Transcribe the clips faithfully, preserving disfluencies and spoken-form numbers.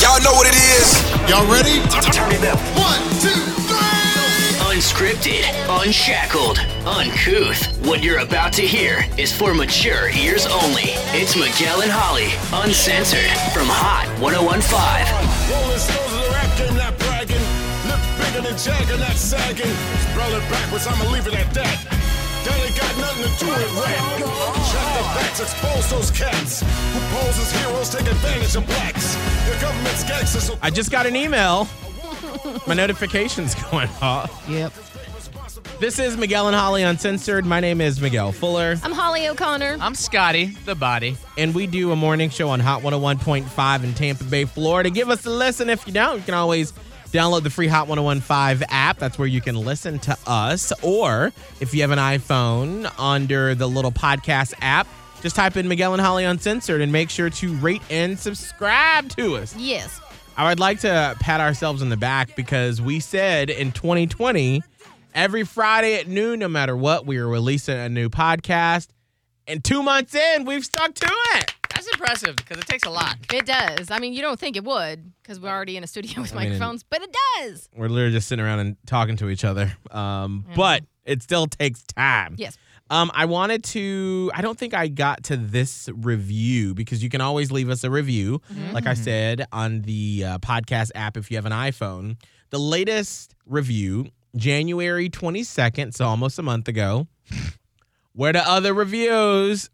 Y'all know what it is. Y'all ready? Turn it up. One, two, three. Unscripted, unshackled, uncouth. What you're about to hear is for mature ears only. It's Miguel and Holly, uncensored, from Hot one oh one point five. Rolling stones of the rap game, not bragging. Lips bigger than Jagger, not sagging. Spell it backwards, I'ma leave it at that. That ain't got nothing to do with rap. Shut the backs, expose those cats who pose as heroes, take advantage of blacks. Your government's gangsters. So I just got an email. My notification's going off. Yep. This is Miguel and Holly Uncensored. My name is Miguel Fuller. I'm Holly O'Connor. I'm Scotty, the body. And we do a morning show on Hot one oh one point five in Tampa Bay, Florida. Give us a listen. If you don't, you can always download the free Hot one oh one point five app. That's where you can listen to us. Or if you have an iPhone, under the little podcast app, just type in Miguel and Holly Uncensored and make sure to rate and subscribe to us. Yes. I would like to pat ourselves on the back because we said in twenty twenty, every Friday at noon, no matter what, we were releasing a new podcast. And two months in, we've stuck to it. That's impressive because it takes a lot. It does. I mean, you don't think it would because we're already in a studio with I mean, microphones, but it does. We're literally just sitting around and talking to each other. Um, Mm. But it still takes time. Yes. Um, I wanted to, I don't think I got to this review because you can always leave us a review, Mm-hmm. like I said, on the uh, podcast app if you have an iPhone. The latest review, January twenty-second, so almost a month ago. Where the other reviews?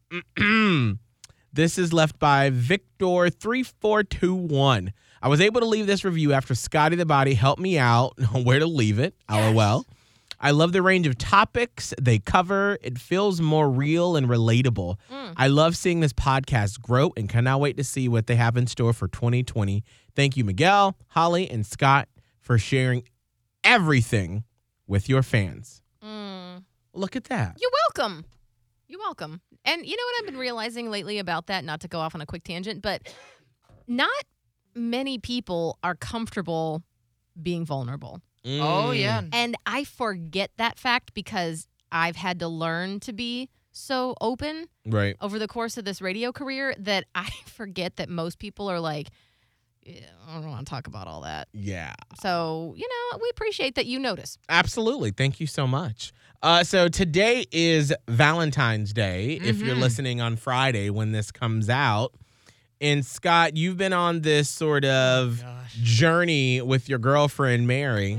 This is left by Victor three four two one. I was able to leave this review after Scotty the Body helped me out on where to leave it. Yes. LOL. I love the range of topics they cover. It feels more real and relatable. Mm. I love seeing this podcast grow and cannot wait to see what they have in store for twenty twenty. Thank you, Miguel, Holly, and Scott for sharing everything with your fans. Mm. Look at that. You're welcome. You're welcome. And you know what I've been realizing lately about that, not to go off on a quick tangent, but not many people are comfortable being vulnerable. Mm. Oh, yeah. And I forget that fact because I've had to learn to be so open Right. over the course of this radio career that I forget that most people are like, yeah, I don't want to talk about all that. Yeah. So, you know, we appreciate that you notice. Absolutely. Thank you so much. Uh, so today is Valentine's Day, if you're Mhm. listening on Friday when this comes out. And Scott, you've been on this sort of Gosh. journey with your girlfriend, Mary,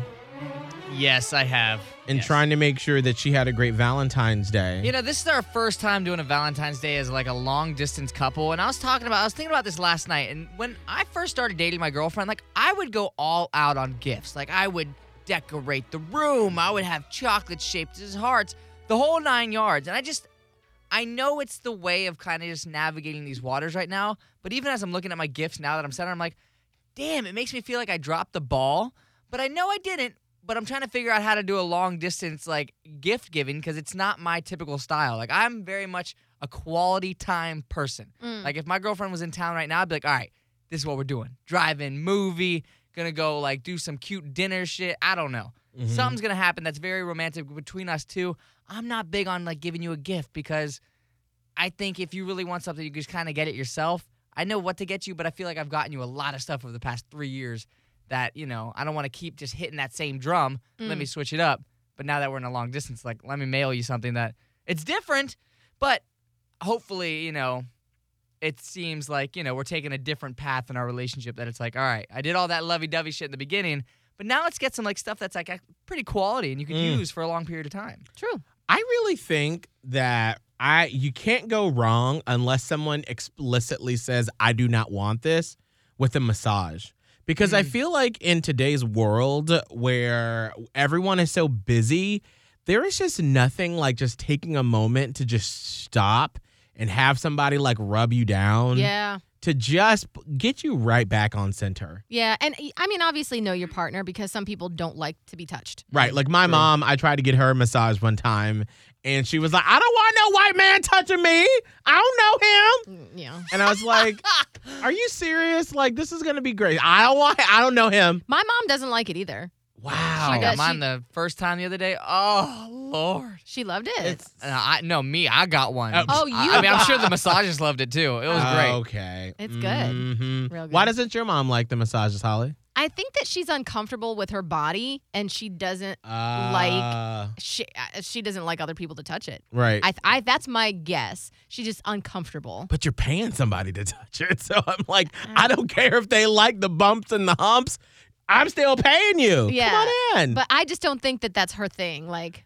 Yes, I have. and Yes. trying to make sure that she had a great Valentine's Day. You know, this is our first time doing a Valentine's Day as like a long distance couple. And I was talking about, I was thinking about this last night. And when I first started dating my girlfriend, like I would go all out on gifts. Like I would decorate the room. I would have chocolate shaped as hearts, the whole nine yards. And I just, I know it's the way of kind of just navigating these waters right now. But even as I'm looking at my gifts now that I'm setting, I'm like, damn, it makes me feel like I dropped the ball. But I know I didn't. But I'm trying to figure out how to do a long distance like gift giving because it's not my typical style. Like I'm very much a quality time person. Mm. Like if my girlfriend was in town right now, I'd be like, all right, this is what we're doing. Drive-in movie, gonna go like do some cute dinner shit. I don't know. Mhm. Something's gonna happen that's very romantic between us two. I'm not big on like giving you a gift because I think if you really want something, you just kind of get it yourself. I know what to get you, but I feel like I've gotten you a lot of stuff over the past three years that, you know, I don't want to keep just hitting that same drum. Let Mm. me switch it up. But now that we're in a long distance, like, let me mail you something that it's different, but hopefully, you know, it seems like, you know, we're taking a different path in our relationship that it's like, all right, I did all that lovey-dovey shit in the beginning, but now let's get some, like, stuff that's, like, pretty quality and you can Mm. use for a long period of time. True. I really think that I you can't go wrong unless someone explicitly says, I do not want this, with a massage. Because I Mm. feel like in today's world where everyone is so busy, there is just nothing like just taking a moment to just stop and have somebody like rub you down Yeah. to just get you right back on center. Yeah. And I mean, obviously know your partner because some people don't like to be touched. Right. Like my mom, I tried to get her a massage one time and she was like, I don't want no white man touching me. I don't know him. Mm, Yeah. And I was like, are you serious? Like, this is going to be great. I don't want, I don't know him. My mom doesn't like it either. Wow. I got She- mine the first time the other day. Oh Lord. She loved it. It's Uh, I no me. I got one. Oh. Oh, I- you I, mean, I'm got- sure the massages loved it too. It was great. Okay. It's good. Mhm. Real good. Why doesn't your mom like the massages, Holly? I think that she's uncomfortable with her body, and she doesn't Uh, like she uh, she doesn't like other people to touch it. Right. I, I that's my guess. She's just uncomfortable. but you're paying somebody to touch it. So I'm like, I don't care if they like the bumps and the humps. I'm still paying you. Yeah, Come on in. But I just don't think that that's her thing. Like,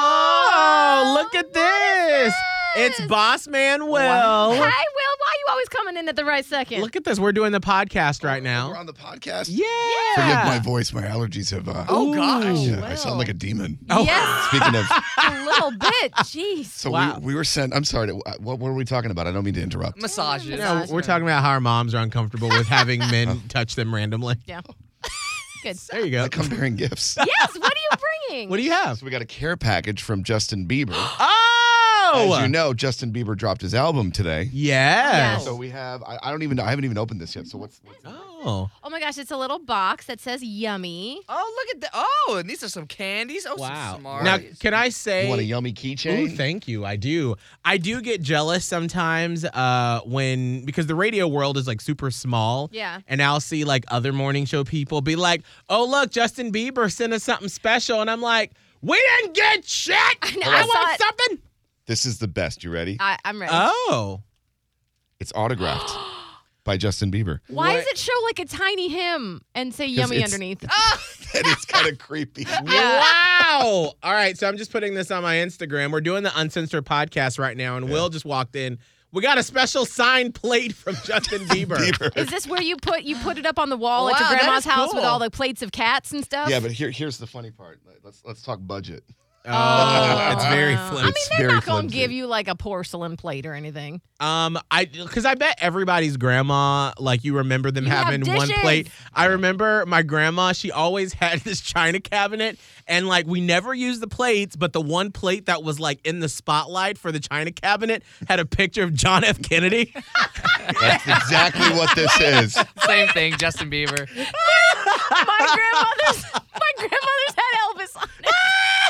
oh, look at this. It's Boss Man Will. Hi, Will. Why are you always coming in at the right second? Look at this. We're doing the podcast right We're now. on the podcast. Yeah. Forgive my voice. My allergies have. Uh, Oh gosh. yeah, I Will. sound like a demon. Oh. Yes, Speaking of, a little bit. Jeez. so Wow. we, we were sent. I'm sorry. to- uh, What, what were we talking about? I don't mean to interrupt. Massages. Yeah, No, Massage we're talking about how our moms are uncomfortable with having men touch them randomly. Yeah. Good. There you go. I come bearing gifts. Yes. What are you bringing? What do you have? So we got a care package from Justin Bieber. Oh! As you know, Justin Bieber dropped his album today. Yes. So we have. I, I don't even know. I haven't even opened this yet. So what's? what's Oh. Oh my gosh, it's a little box that says yummy. Oh look at that. Oh, and these are some candies. Oh, Wow. some smart. Now, can I say? you want a yummy keychain? Ooh, thank you. I do. I do get jealous sometimes uh, when because the radio world is like super small. Yeah. And I'll see like other morning show people be like, "Oh look, Justin Bieber sent us something special," and I'm like, "We didn't get shit. I, know, I saw want it. something." This is the best. You ready? I, I'm ready. Oh. It's autographed by Justin Bieber. Why what- does it show like a tiny him and say yummy it's- underneath? That is kind of creepy. Yeah. Wow. All right. So I'm just putting this on my Instagram. We're doing the Uncensored podcast right now, and Will just walked in. We got a special signed plate from Justin Bieber. Bieber. Is this where you put you put it up on the wall at Wow, your that grandma's is house with cool. all the plates of cats and stuff? Yeah, but here, here's the funny part. Let's let's talk budget. Oh, it's very I flimsy. mean, It's they're very not going to flimsy. give you like a porcelain plate or anything. Um, I because I bet everybody's grandma, like you remember them You have having one dishes. plate. I remember my grandma; she always had this china cabinet, and like we never used the plates, but the one plate that was like in the spotlight for the china cabinet had a picture of John F. Kennedy. That's exactly what this is. Same thing, Justin Bieber. My grandmother's my grandmother's had Elvis on it.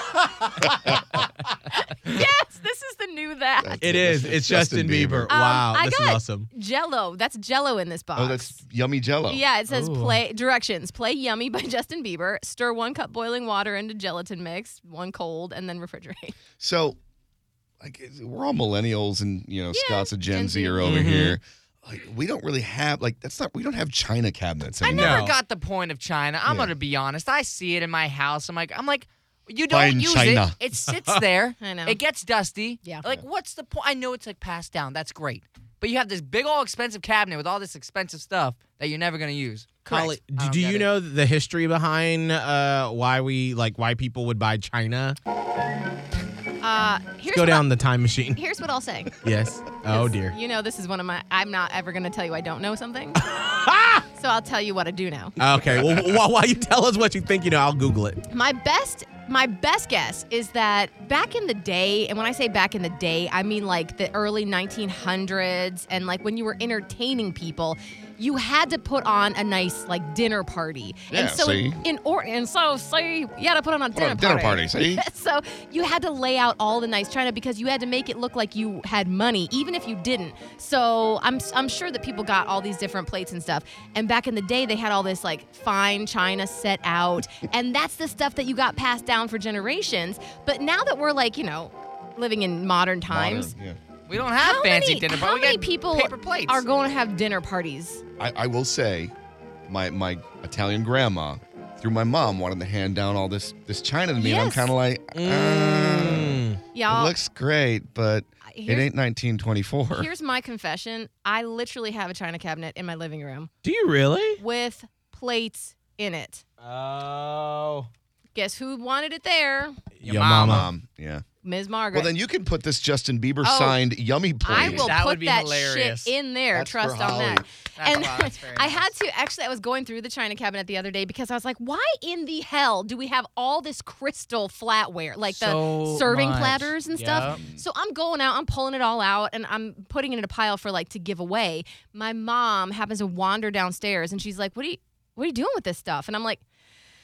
Yes, this is the new that. It is. It's Justin, Bieber. Um, Wow, I this is got awesome. Jello. That's Jello in this box. Oh, that's yummy Jello. Yeah, it says Ooh. play directions. Play Yummy by Justin Bieber. Stir one cup boiling water into gelatin mix, one cold, and then refrigerate. So, like, we're all millennials, and you know, Yeah, Scott's a Gen Gen Z Z. are over Mhm. here. Like, we don't really have like that's not we don't have China cabinets I anymore. never No. got the point of China. I'm Yeah. gonna be honest. I see it in my house. I'm like, I'm like, you don't Fine use China. it. It sits there. I know. It gets dusty. Yeah. Like, what's the point? I know it's like passed down. That's great. But you have this big old expensive cabinet with all this expensive stuff that you're never gonna use. Holly, Correct. I do, don't do get you it. know the history behind uh, why we like why people would buy china? Uh, here's Go what down the time machine. I- here's what I'll say. Yes. Oh 'Cause dear. You know, this is one of my. I'm not ever going to tell you I don't know something. So I'll tell you what I do know. Okay. Well, while, while you tell us what you think you know, I'll Google it. My best my best guess is that back in the day, and when I say back in the day, I mean like the early nineteen hundreds, and like when you were entertaining people, you had to put on a nice like dinner party. Yeah, and so see? in or and so see, you had to put on a Put dinner on a dinner party. party, see? So you had to lay out all the nice china because you had to make it look like you had money, even if you didn't. So I'm I'm sure that people got all these different plates and stuff. And back in the day, they had all this like fine china set out, and that's the stuff that you got passed down for generations. But now that we're like, you know, living in modern times, Modern, yeah. We don't have how fancy many, dinner how parties. We many got people paper plates. are going to have dinner parties? I, I will say, my my Italian grandma, through my mom, wanted to hand down all this this china to me, and I'm Yes. kind of like, uh, Mm. it Y'all, looks great, but it here's, ain't nineteen twenty-four. here's my confession. I literally have a china cabinet in my living room Do you really? with plates in it. Oh. Guess who wanted it there? Your mama. mama. Um, yeah. Miz Margaret. Well, then you can put this Justin Bieber Oh, signed yummy plate. I will That put would be that hilarious. shit in there. That's Trust for on Holly. that. That's- and wow, that's very I nice. had to actually. I was going through the china cabinet the other day because I was like, "Why in the hell do we have all this crystal flatware, like So the serving much. platters and stuff?" So I'm going out, I'm pulling it all out, and I'm putting it in a pile for like to give away. My mom happens to wander downstairs, and she's like, "What are you, what are you doing with this stuff?" And I'm like,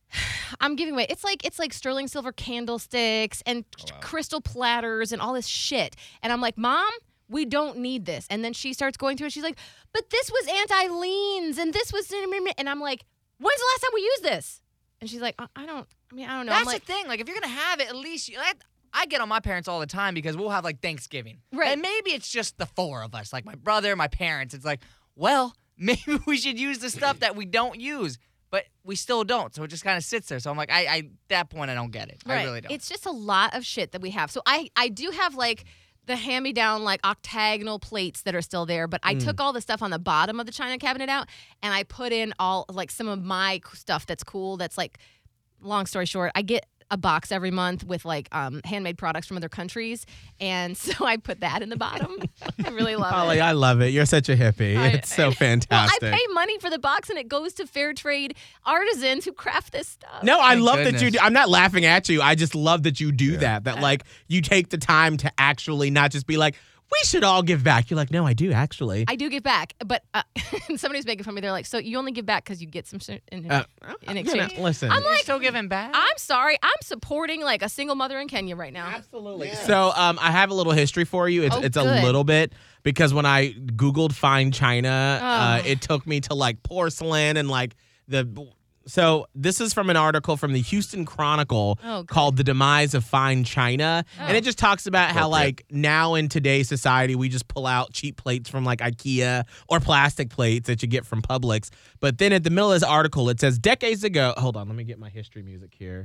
I'm giving away. It's like it's like sterling silver candlesticks and Oh, wow. crystal platters and all this shit. And I'm like, Mom, we don't need this. And then she starts going through it. She's like, but this was anti-liens and this was, and I'm like, when's the last time we used this? And she's like, I, I don't. I mean, I don't know. That's I'm like, the thing. Like, if you're gonna have it, at least you, like, I get on my parents all the time because we'll have like Thanksgiving, Right. And maybe it's just the four of us, like my brother, my parents. It's like, well, maybe we should use the stuff that we don't use, but we still don't. So it just kind of sits there. So I'm like, I, I at that point, I don't get it. right. I really don't. It's just a lot of shit that we have. So I, I do have like the hand-me-down like octagonal plates that are still there, but I took all the stuff on the bottom of the china cabinet out and I put in all like some of my stuff that's cool. That's like, long story short, I get a box every month with like um, handmade products from other countries, and so I put that in the bottom. I really love Holly, it. I love it. You're such a hippie. I- it's so Well, fantastic. I pay money for the box, and it goes to fair trade artisans who craft this stuff. No, I Thank love that you goodness. do. I'm not laughing at you. I just love that you do that. That like you take the time to actually not just be like, we should all give back. You're like, no, I do actually. I do give back, but uh, somebody's making fun of me. They're like, so you only give back because you get some shit in, Uh, in you know, exchange. listen. I'm You're like, still giving back. I'm sorry. I'm supporting like a single mother in Kenya right now. Absolutely. So um, I have a little history for you. It's Oh, it's a good. little bit because when I Googled fine china, uh, Oh. it took me to like porcelain and like the. So this is from an article from the Houston Chronicle Oh, good. called "The Demise of Fine China," and it just talks about how Appropriate. like now in today's society we just pull out cheap plates from like IKEA or plastic plates that you get from Publix. But then at the middle of this article it says decades ago. Hold on, let me get my history music here.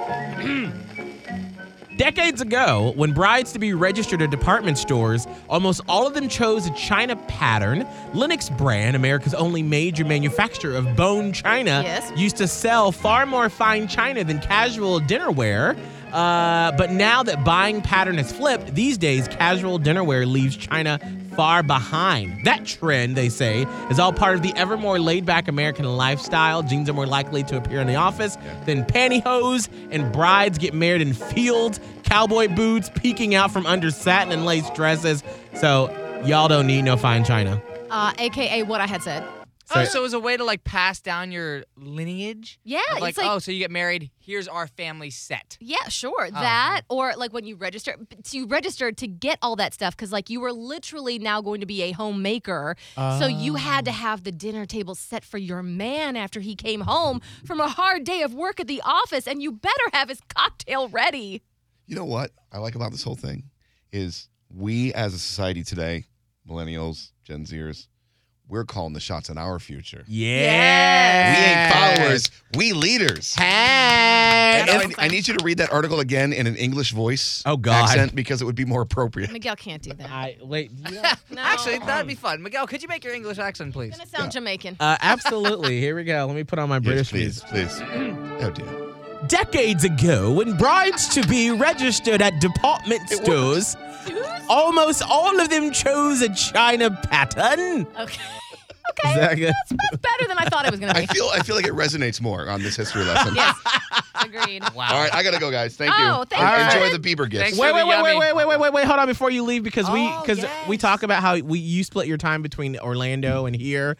Decades ago, when brides-to-be registered at department stores, almost all of them chose a china pattern. Lennox brand, America's only major manufacturer of bone china, Yes. used to sell far more fine china than casual dinnerware. Uh, but now that buying pattern has flipped, these days casual dinnerware leaves china far behind. That trend, they say, is all part of the ever more laid-back American lifestyle. Jeans are more likely to appear in the office than pantyhose, and brides get married in fields, cowboy boots peeking out from under satin and lace dresses. So y'all don't need no fine china. Uh, A K A what I had said. Oh, so it was a way to like pass down your lineage? Yeah, Of, like, it's like- oh, so you get married, here's our family set. Yeah, sure. Oh. That or like when you register, so you registered to get all that stuff because like you were literally now going to be a homemaker. So you had to have the dinner table set for your man after he came home from a hard day of work at the office, and you better have his cocktail ready. You know what I like about this whole thing is we as a society today, millennials, Gen Zers, we're calling the shots in our future. Yeah. We ain't followers, we leaders. Hey. And now It's- I, I need you to read that article again in an English voice Oh, God. accent because it would be more appropriate. Miguel can't do that. I, wait. No. Actually, that'd be fun. Miguel, could you make your English accent, please? It's gonna sound Jamaican. Uh, absolutely. Here we go. Let me put on my Yes, British please, music. please. Oh dear. Decades ago, when brides to be registered at department stores, almost all of them chose a china pattern. Okay. Is Okay. that good? That's better than I thought it was gonna I be. feel I feel like it resonates more on this history lesson. Yes. Agreed. Wow. All right, I gotta go, guys. Thank you. Oh, thank En- you. Enjoy the Bieber gifts. Thanks Wait, for wait, the wait, wait, yummy- wait, wait, wait, wait, wait. Hold on before you leave because we Oh, because yes. we talk about how we you split your time between Orlando and here.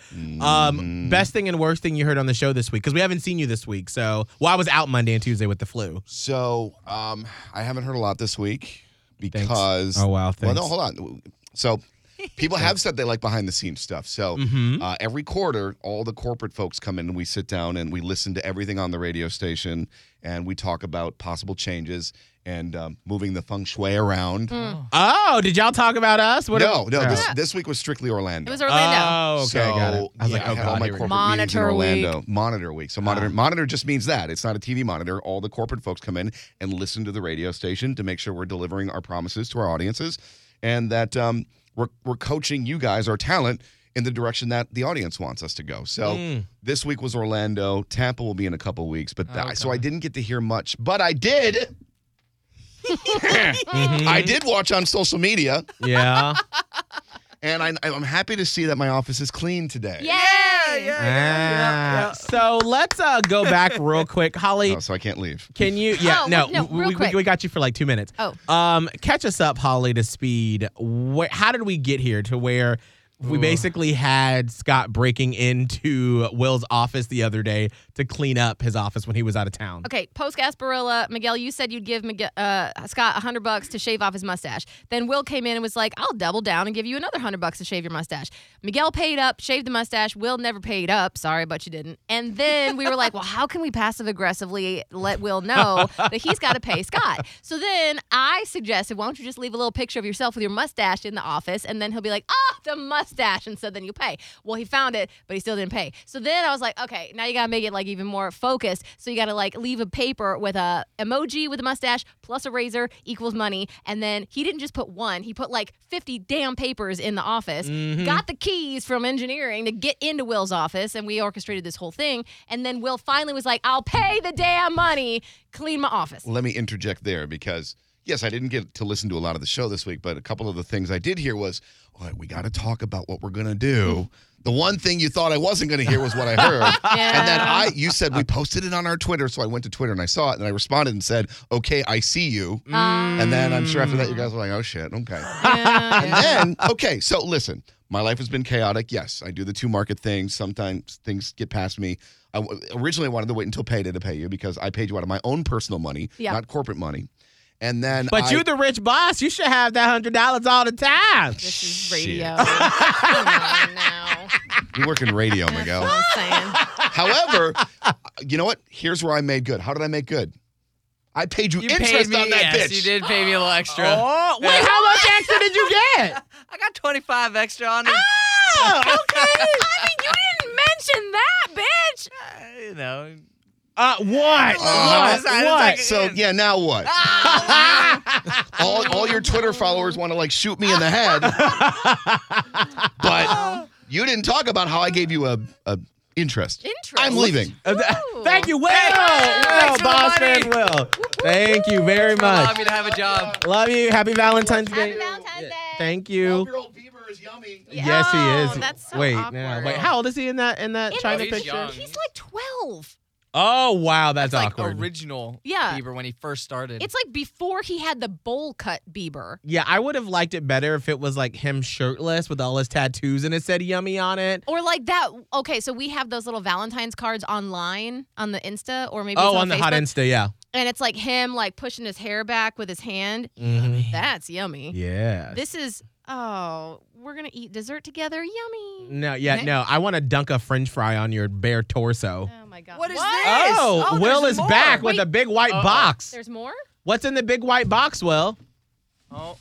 Um, best thing and worst thing you heard on the show this week because we haven't seen you this week. So, well, I was out Monday and Tuesday with the flu. So, um, I haven't heard a lot this week because. Oh, wow, Well, thanks. no, hold on. So, people have said they like behind the scenes stuff. So, Mm-hmm. uh, every quarter, all the corporate folks come in and we sit down and we listen to everything on the radio station and we talk about possible changes and um, moving the feng shui around. Oh, did y'all talk about us? What No, no. Oh. This, this week was strictly Orlando. It was Orlando. Oh, okay, so, got it. I was yeah, like, oh I had god, all my here we go. corporate meetings in Monitor week. Orlando. Monitor week. So monitor monitor just means that it's not a T V monitor. All the corporate folks come in and listen to the radio station to make sure we're delivering our promises to our audiences, and that um, we're we're coaching you guys, our talent, in the direction that the audience wants us to go. So Mm. this week was Orlando. Tampa will be in a couple weeks, but th- Okay. so I didn't get to hear much, but I did. Mhm. I did watch on social media, Yeah. and I, I'm happy to see that my office is clean today. Yay! Ah, so let's uh, go back real quick, Holly. Oh, so I can't leave. Can you? Yeah, Oh, no, no, we, real we, quick. we got you for like two minutes. Oh. Um, catch us up, Holly, to speed. Where, how did we get here to where We basically had Scott breaking into Will's office the other day to clean up his office when he was out of town. Okay, post Gasparilla, Miguel, you said you'd give Miguel, uh, Scott a hundred bucks to shave off his mustache. Then Will came in and was like, "I'll double down and give you another hundred bucks to shave your mustache." Miguel paid up, shaved the mustache. Will never paid up. Sorry, but you didn't. And then we were like, "Well, how can we passive aggressively let Will know that he's got to pay Scott?" So then I suggested, "Why don't you just leave a little picture of yourself with your mustache in the office, and then he'll be like, oh, the mustache,' and so then you pay." Well, he found it, but he still didn't pay. So then I was like, okay, now you gotta make it like even more focused. So you gotta like leave a paper with a emoji with a mustache plus a razor equals money. And then he didn't just put one; he put like fifty damn papers in the office. Mm-hmm. Got the keys from engineering to get into Will's office, and we orchestrated this whole thing. And then Will finally was like, "I'll pay the damn money, clean my office." Let me interject there because, yes, I didn't get to listen to a lot of the show this week, but a couple of the things I did hear was, all right, we got to talk about what we're going to do. The one thing you thought I wasn't going to hear was what I heard. Yeah. And then I, you said we posted it on our Twitter, so I went to Twitter and I saw it, and I responded and said, okay, I see you. Um, And then I'm sure after that you guys were like, oh, shit, okay. yeah, And yeah. then, okay, so listen, my life has been chaotic. Yes, I do the two market things. Sometimes things get past me. I w- originally wanted to wait until payday to pay you because I paid you out of my own personal money, Yeah. not corporate money. And then But I, you the rich boss. You should have that one hundred dollars all the time. This is Shit. radio. Come on now. you work in radio, Miguel. That's what I'm saying. However, you know what? Here's where I made good. How did I make good? I paid you, You interest paid me, on that yes, bitch. you did pay me a little extra. Oh, wait, how much extra did you get? I got twenty-five extra on it. Oh, okay. I mean, you didn't mention that, bitch. Uh, you know. Uh, what? Uh, what? it's like- What? it's So yeah, now what? all, all your Twitter followers want to like shoot me in the head, but you didn't talk about how I gave you a, a interest. Interest. I'm leaving. Uh, th- Ooh. Thank you, Will. Hey, Will, thanks for the boss money. man, Will. Thank you very Allow much. me to have a job. Love you. Happy Valentine's Day. Happy Valentine's Day. Thank you. Twelve-year-old Bieber is yummy. Yes, he Oh, is. that's so wait, awkward. now, wait. How old is he in that in that In China this He's picture? young. He's like twelve. Oh wow, that's, It's like awkward. original Yeah. Bieber when he first started. It's like before he had the bowl cut Bieber. Yeah, I would have liked it better if it was like him shirtless with all his tattoos and it said "yummy" on it. Or like that. Okay, so we have those little Valentine's cards online on the Insta, or maybe Oh, it's on the Facebook, hot Insta, yeah. and it's like him like pushing his hair back with his hand. Mhm. That's yummy. Yeah. This is oh, we're gonna eat dessert together. Yummy. No, yeah, Ne- no. I want to dunk a French fry on your bare torso. Oh my god. What is What? this? Oh, Oh, Will there's is more. back with Wait. a big white Uh-oh. box. There's more. What's in the big white box, Will? oh.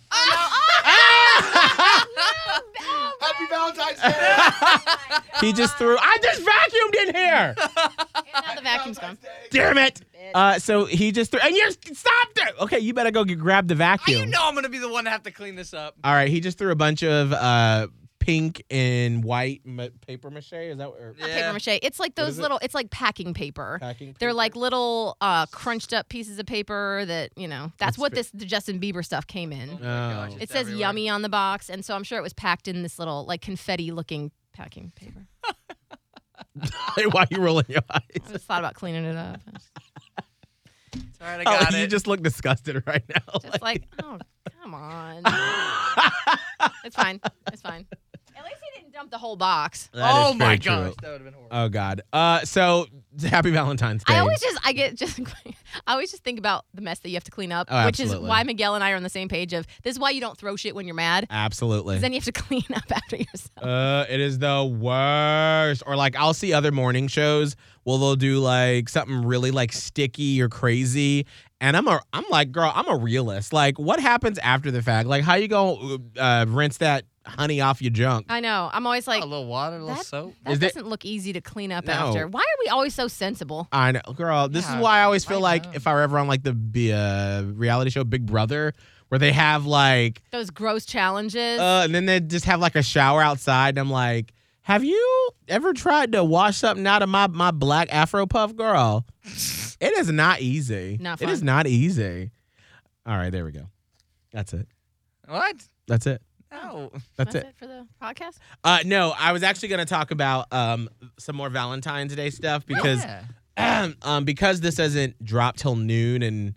Happy Valentine's Day. He just threw. I just vacuumed in here. And now the vacuum's gone. Damn it. Uh, so he just threw. And you're stop there. Okay, you better go get, grab the vacuum. You know I'm gonna be the one to have to clean this up. All right, he just threw a bunch of uh, pink and white ma- paper mache. Is that what? or- Not Yeah. paper mache. It's like What those is it? little. It's like packing paper. Packing They're paper? like little uh, crunched up pieces of paper that you know. That's That's what fa- this the Justin Bieber stuff came in. Oh my Oh. gosh, It it's says everywhere. yummy on the box, and so I'm sure it was packed in this little like confetti looking packing paper. Why are you rolling your eyes? I just thought about cleaning it up. It's all right, I got Oh, it. you just look disgusted right now. Just like, oh, come on. It's fine. It's fine. At least he didn't dump the whole box. That oh is my very gosh, true. that would have been horrible. Oh God. Uh, so happy Valentine's Day. I always just, I get just, I always just think about the mess that you have to clean up, Oh, which is absolutely. why Miguel and I are on the same page of this is why you don't throw shit when you're mad. Absolutely. 'Cause then you have to clean up after yourself. Uh, it is the worst. Or like I'll see other morning shows. Well, they'll do like something really like sticky or crazy, and I'm a I'm like, girl, I'm a realist. Like, what happens after the fact? Like, how you gonna uh, rinse that honey off your junk? I know. I'm always like, a little water, a little that, soap. that Is it- doesn't look easy to clean up No. after. Why are we always so sensible? I know, girl. This Yeah, is why I always feel I like know. if I were ever on like the B- uh, reality show Big Brother, where they have like, Those gross challenges. uh, and then they just have like a shower outside, and I'm like, have you ever tried to wash something out of my my black Afro puff, girl? It is not easy. Not It is fun. not easy. All right, there we go. That's it. What? That's it. No. That's, it. for the podcast. Uh, no, I was actually going to talk about um some more Valentine's Day stuff because Yeah. um because this doesn't drop till noon and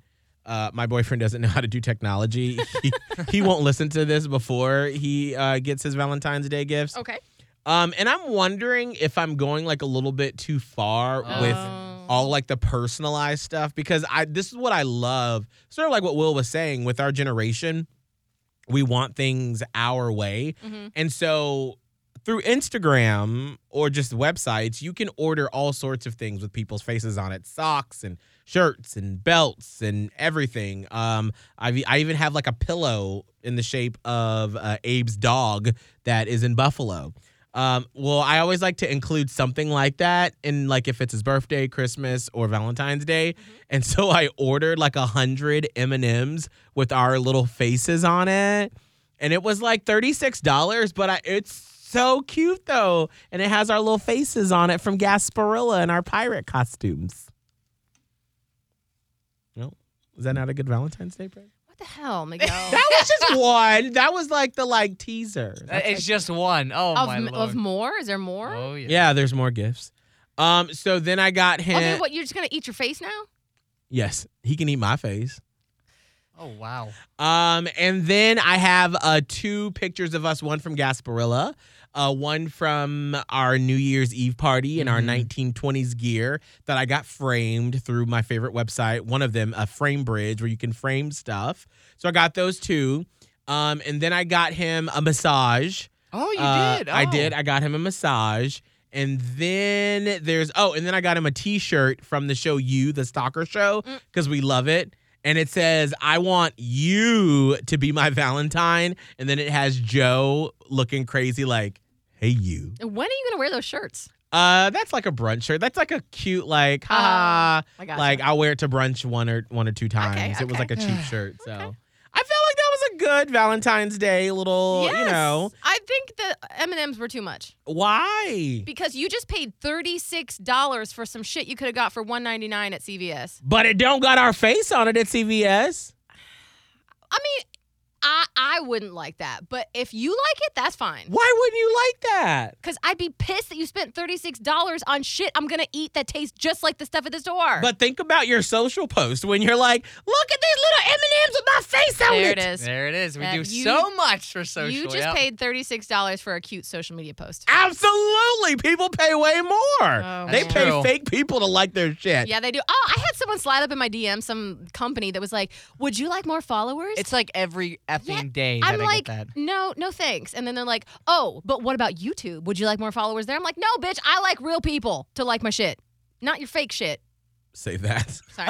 Uh, my boyfriend doesn't know how to do technology. He, he won't listen to this before he uh, gets his Valentine's Day gifts. Okay. Um, and I'm wondering if I'm going like a little bit too far Oh. with all like the personalized stuff, because I this is what I love. Sort of like what Will was saying with our generation, we want things our way. Mhm. And so through Instagram or just websites, you can order all sorts of things with people's faces on it, socks and shirts and belts and everything. Um, I I even have like a pillow in the shape of uh, Abe's dog that is in Buffalo. Um, well, I always like to include something like that in, like, if it's his birthday, Christmas, or Valentine's Day. Mm-hmm. And so I ordered like a hundred M and M's with our little faces on it, and it was like thirty-six dollars. But I, it's so cute though, and it has our little faces on it from Gasparilla and our pirate costumes. No, is that not a good Valentine's Day present? What the hell, Miguel? That was just one. That was like the like teaser. Uh, That's It's like- just one. Oh, of, my m- lord. of more? Is there more? Oh, yeah. yeah. There's more gifts. Um. So then I got him. Okay, what, you're just going to eat your face now? Yes, he can eat my face. Oh, wow. Um, and then I have uh two pictures of us, one from Gasparilla, uh, one from our New Year's Eve party in our Mhm. nineteen twenties gear that I got framed through my favorite website. One of them, a Frame Bridge, where you can frame stuff. So I got those two. Um, and then I got him a massage. Oh, you Uh, did? I Oh. did. I got him a massage. And then there's, oh, and then I got him a t-shirt from the show You, the Stalker Show, Mm. because we love it. And it says, I want you to be my Valentine. And then it has Joe looking crazy like, hey, you. When are you going to wear those shirts? Uh, that's like a brunch shirt. That's like a cute, like, ha, I gotcha. like I'll wear it to brunch one or one or two times. It was okay. like a cheap shirt. So I felt like that was a good Valentine's Day little, Yes. you know. I think the M and M's were too much Why? because you just paid thirty-six dollars for some shit you could have got for one ninety-nine at C V S. But it don't got our face on it at C V S. I mean, I I wouldn't like that, but if you like it, that's fine. Why wouldn't you like that? Because I'd be pissed that you spent thirty-six dollars on shit I'm going to eat that tastes just like the stuff at the store. But think about your social post when you're like, look at these little M and M's with my face on there it. it is. There it is. We Uh, do you- so much for social. You just yep. paid thirty-six dollars for a cute social media post. Absolutely. People pay way more. Oh, they man. pay True. fake people to like their shit. Yeah, they do. Oh, I had someone slide up in my D M, some company that was like, would you like more followers? It's like every effing Yeah, day that I'm I like, get that. no, no thanks. And then they're like, oh, but what about YouTube? Would you like more followers there? I'm like, no, bitch, I like real people to like my shit, not your fake shit. Say that. Sorry.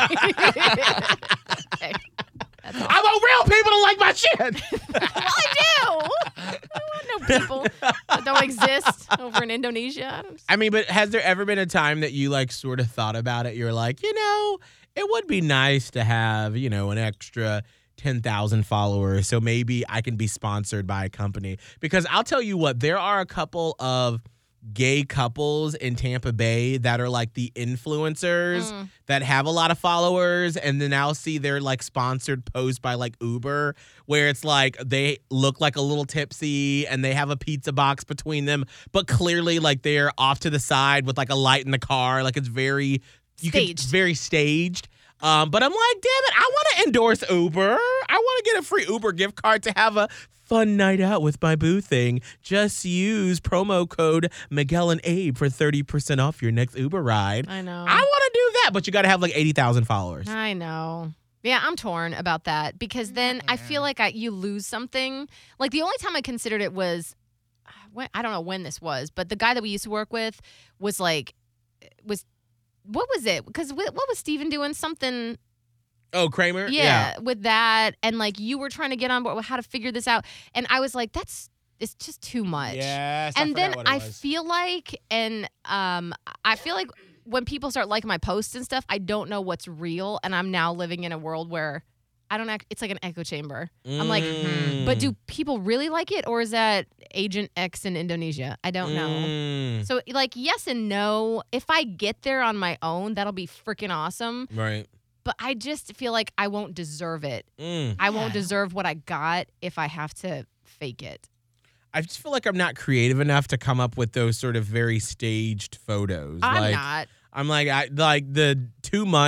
Okay. That's all. I want real people to like my shit. Well, I do. I want no people that don't exist over in Indonesia. I don't, I mean, but has there ever been a time that you like sort of thought about it? You're like, you know, it would be nice to have, you know, an extra ten thousand followers. So maybe I can be sponsored by a company. Because I'll tell you what, there are a couple of gay couples in Tampa Bay that are like the influencers Mm. that have a lot of followers, and then I'll see their like sponsored post by like Uber where it's like they look like a little tipsy and they have a pizza box between them, but clearly like they're off to the side with like a light in the car, like it's very you could- Staged. very staged. Um, but I'm like, damn it, I want to endorse Uber. I want to get a free Uber gift card to have a fun night out with my boo thing. Just use promo code Miguel and Abe for thirty percent off your next Uber ride. I know. I want to do that, but you got to have like eighty thousand followers. I know. Yeah, I'm torn about that because then I feel like I you lose something. Like the only time I considered it was, when, I don't know when this was, but the guy that we used to work with was like, was what was it? Because what was Steven doing? Something. Oh, Kramer? Yeah, with that, and like you were trying to get on board with how to figure this out, and I was like, that's it's just too much. Yes. and then forgot what it I was. feel like, and um, I feel like when people start liking my posts and stuff, I don't know what's real, and I'm now living in a world where I don't act. It's like an echo chamber. I'm like, Mm. but do people really like it, or is that Agent X in Indonesia? I don't know. Mm. So like, yes and no. If I get there on my own, that'll be freaking awesome. Right. But I just feel like I won't deserve it. Mm. I won't deserve what I got if I have to fake it. I just feel like I'm not creative enough to come up with those sort of very staged photos. I'm like, not. I'm like, I like the two months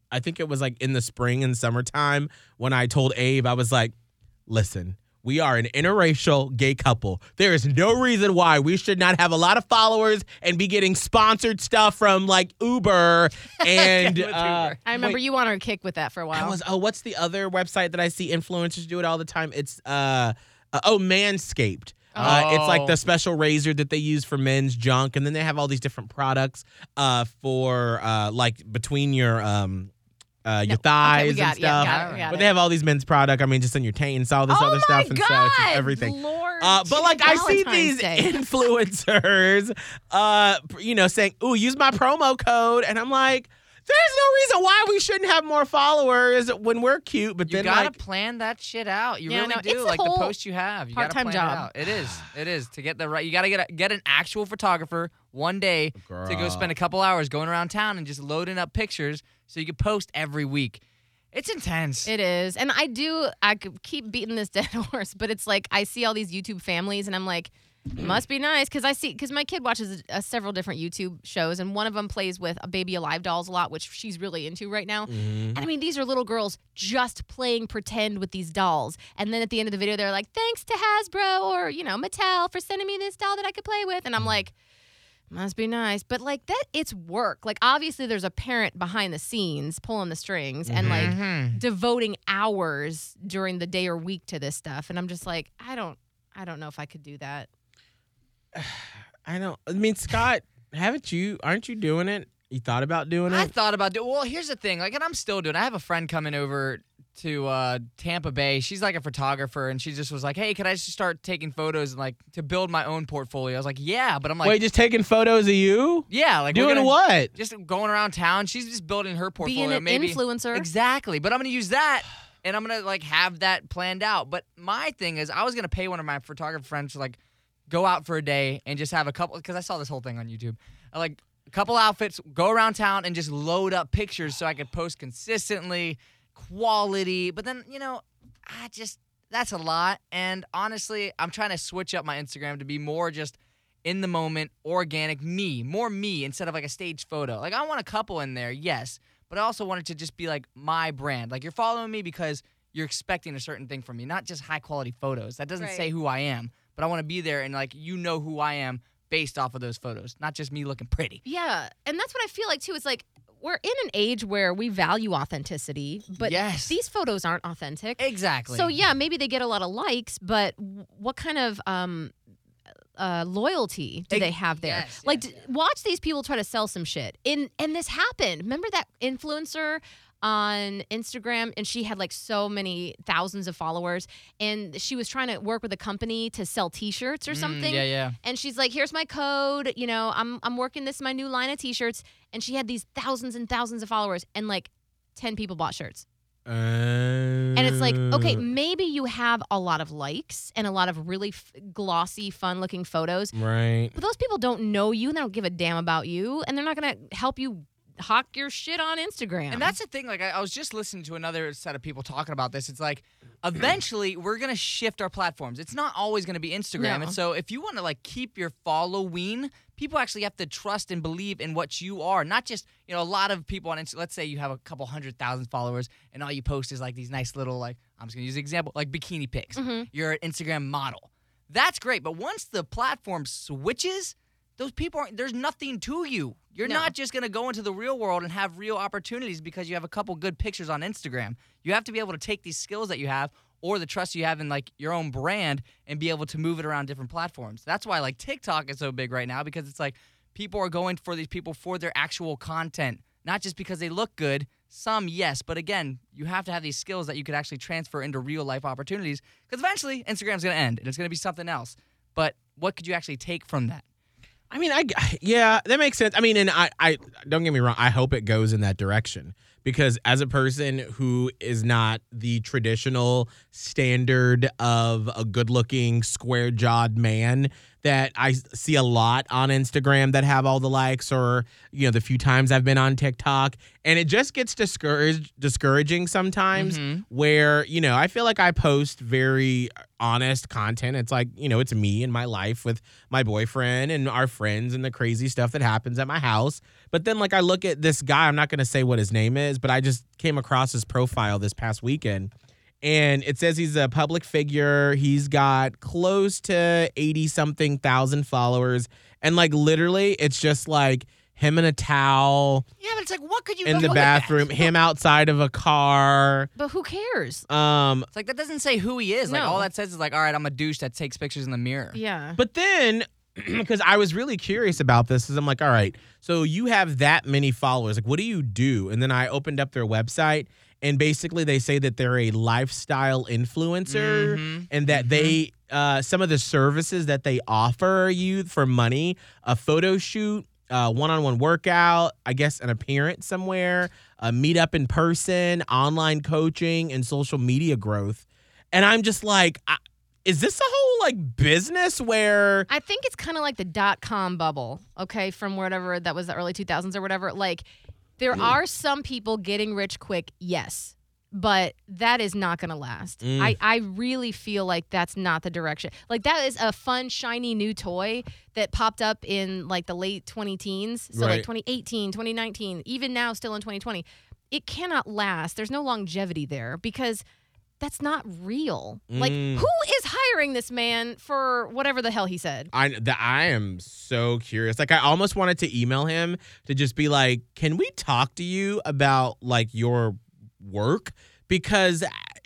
I think it was like in the spring and summertime when I told Abe, I was like, listen, we are an interracial gay couple. There is no reason why we should not have a lot of followers and be getting sponsored stuff from like Uber and With uh, Uber. I remember wait, you wanted a kick with that for a I while. was oh, what's the other website that I see influencers do it all the time? It's uh, uh oh, Manscaped. Uh, it's like the Oh. special razor that they use for men's junk, and then they have all these different products uh for uh like between your um uh your No, okay, thighs we got and it, yeah, stuff. got it, we got But it. they have all these men's product. I mean, just in your taint, all this oh other my stuff and God, such, and everything. Lord. Uh, but like I see Valentine's these Day. influencers, uh, you know, saying, "Ooh, use my promo code," and I'm like, "There's no reason why we shouldn't have more followers when we're cute." But You then, gotta like, plan that shit out. You Yeah, really no, do. it's a Like the whole post you have, you gotta part-time plan job. it out. It is. It is to get the right. You gotta get a, get an actual photographer one day to go Girl. spend a couple hours going around town and just loading up pictures so you can post every week. It's intense. It is. And I do, I could keep beating this dead horse, but it's like I see all these YouTube families and I'm like, must be nice because I see, because my kid watches uh, several different YouTube shows and one of them plays with a Baby Alive dolls a lot, which she's really into right now. And I mean, these are little girls just playing pretend with these dolls. And then at the end of the video, they're like, thanks to Hasbro or, you know, Mattel for sending me this doll that I could play with. And I'm like, must be nice. But like that, it's work. Like obviously there's a parent behind the scenes pulling the strings and like Mhm. devoting hours during the day or week to this stuff. And I'm just like, I don't, I don't know if I could do that. I don't. I mean, Scott, haven't you? Aren't you doing it? You thought about doing I it? thought about doing. Well, here's the thing. Like, and I'm still doing. I have a friend coming over to uh, Tampa Bay. She's like a photographer, and she just was like, "Hey, could I just start taking photos and like to build my own portfolio?" I was like, "Yeah," but I'm like, Wait, just taking photos of you? "Yeah, like we're Doing gonna- what? Just going around town. She's just building her portfolio. Being an maybe influencer. Exactly. But I'm gonna use that, and I'm gonna like have that planned out. But my thing is, I was gonna pay one of my photographer friends to like go out for a day and just have a couple. Because I saw this whole thing on YouTube. I, like a couple outfits, go around town and just load up pictures so I could post consistently, quality. But then you know, I just that's a lot. And honestly, I'm trying to switch up my Instagram to be more just in the moment, organic, me, more me instead of like a staged photo. Like I want a couple in there, yes, but I also want it to just be like my brand. Like you're following me because you're expecting a certain thing from me, not just high quality photos. That doesn't Right. say who I am, but I want to be there and like you know who I am based off of those photos, not just me looking pretty. Yeah. And that's what I feel like too. It's like we're in an age where we value authenticity, but Yes. these photos aren't authentic. Exactly. So yeah, maybe they get a lot of likes, but w- what kind of um uh loyalty do Ex- they have there? yes, like yes, d- watch these people try to sell some shit. In and this happened. Remember that influencer on Instagram and she had like so many thousands of followers and she was trying to work with a company to sell t-shirts or Mm, something. yeah, yeah. And she's like, here's my code. You know, I'm I'm working this my new line of t-shirts. And she had these thousands and thousands of followers and like ten people bought shirts. And And it's like, okay, maybe you have a lot of likes and a lot of really f- glossy, fun looking photos, right. but those people don't know you and they don't give a damn about you and they're not going to help you hawk your shit on Instagram. And that's the thing. Like, I, I was just listening to another set of people talking about this. It's like, eventually, we're gonna shift our platforms. It's not always gonna be Instagram. No. And so, if you want to like keep your following, people actually have to trust and believe in what you are. Not just, you know, a lot of people on Instagram. Let's say you have a couple hundred thousand followers, and all you post is like these nice little like I'm just gonna use an example like bikini pics. You're an Instagram model. That's great. But once the platform switches, those people aren't, there's nothing to you. You're No. not just going to go into the real world and have real opportunities because you have a couple good pictures on Instagram. You have to be able to take these skills that you have or the trust you have in like your own brand and be able to move it around different platforms. That's why like TikTok is so big right now because it's like people are going for these people for their actual content, not just because they look good. Some, yes, but again, you have to have these skills that you could actually transfer into real life opportunities because eventually Instagram's going to end and it's going to be something else. But what could you actually take from that? I mean, I yeah, that makes sense. I mean, and I, I don't get me wrong. I hope it goes in that direction because as a person who is not the traditional standard of a good-looking, square-jawed man that I see a lot on Instagram that have all the likes, or, you know, the few times I've been on TikTok. And it just gets discouraged, discouraging sometimes Mm-hmm. where, you know, I feel like I post very honest content. It's like, you know, it's me and my life with my boyfriend and our friends and the crazy stuff that happens at my house. But then, like, I look at this guy, I'm not going to say what his name is, but I just came across his profile this past weekend. And it says he's a public figure. He's got close to eighty-something thousand followers. And, like, literally, it's just, like, him in a towel Yeah, but it's like, what could you in do the with bathroom, that? him outside of a car. But who cares? Um, It's like, that doesn't say who he is. Like, No. all that says is like, all right, I'm a douche that takes pictures in the mirror. Yeah. But then, because I was really curious about this, is I'm like, all right, so you have that many followers. Like, what do you do? And then I opened up their website, and basically they say that they're a lifestyle influencer, Mhm. and that they, uh, some of the services that they offer you for money, a photo shoot, uh, one-on-one workout, I guess an appearance somewhere, a meetup in person, online coaching, and social media growth. And I'm just like, I, is this a whole like business where I think it's kind of like the dot com bubble, okay, from whatever that was the early two thousands or whatever. Like, there Mm. are some people getting rich quick, yes, but that is not going to last. Mm. I, I really feel like that's not the direction. Like, that is a fun, shiny new toy that popped up in like the late twenty teens. So, Right. like twenty eighteen, twenty nineteen, even now, still in twenty twenty. It cannot last. There's no longevity there because that's not real. Like, Mm. who is hiring this man for whatever the hell he said? I that I am so curious. Like I almost wanted to email him to just be like, "Can we talk to you about like your work because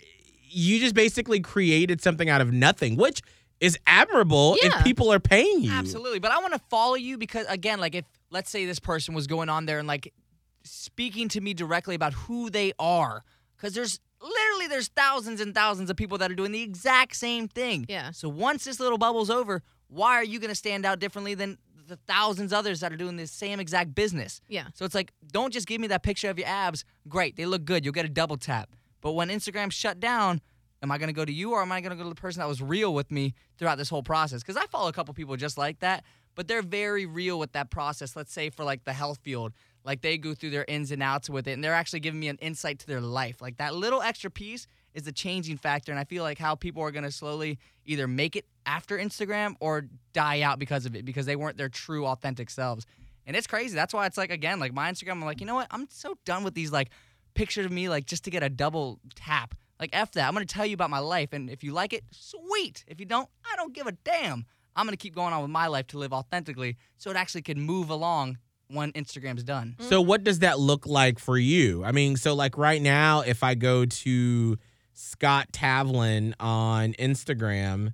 you just basically created something out of nothing, which is admirable Yeah. if people are paying you." Absolutely. But I want to follow you because, again, like if, let's say this person was going on there and like speaking to me directly about who they are, because there's literally there's thousands and thousands of people that are doing the exact same thing. Yeah. So once this little bubble's over, why are you going to stand out differently than the thousands others that are doing the same exact business? Yeah. So it's like, don't just give me that picture of your abs. Great, they look good. You'll get a double tap. But when Instagram shut down, am I going to go to you or am I going to go to the person that was real with me throughout this whole process? Because I follow a couple people just like that, but they're very real with that process. Let's say for like the health field, like they go through their ins and outs with it, and they're actually giving me an insight to their life. Like that little extra piece is the changing factor, and I feel like how people are going to slowly either make it after Instagram or die out because of it, because they weren't their true, authentic selves. And it's crazy. That's why it's like, again, like my Instagram, I'm like, you know what? I'm so done with these like pictures of me like just to get a double tap. Like, F that. I'm going to tell you about my life, and if you like it, sweet. If you don't, I don't give a damn. I'm going to keep going on with my life to live authentically so it actually can move along when Instagram's done. So what does that look like for you? I mean, so like right now, if I go to Scott Tavlin on Instagram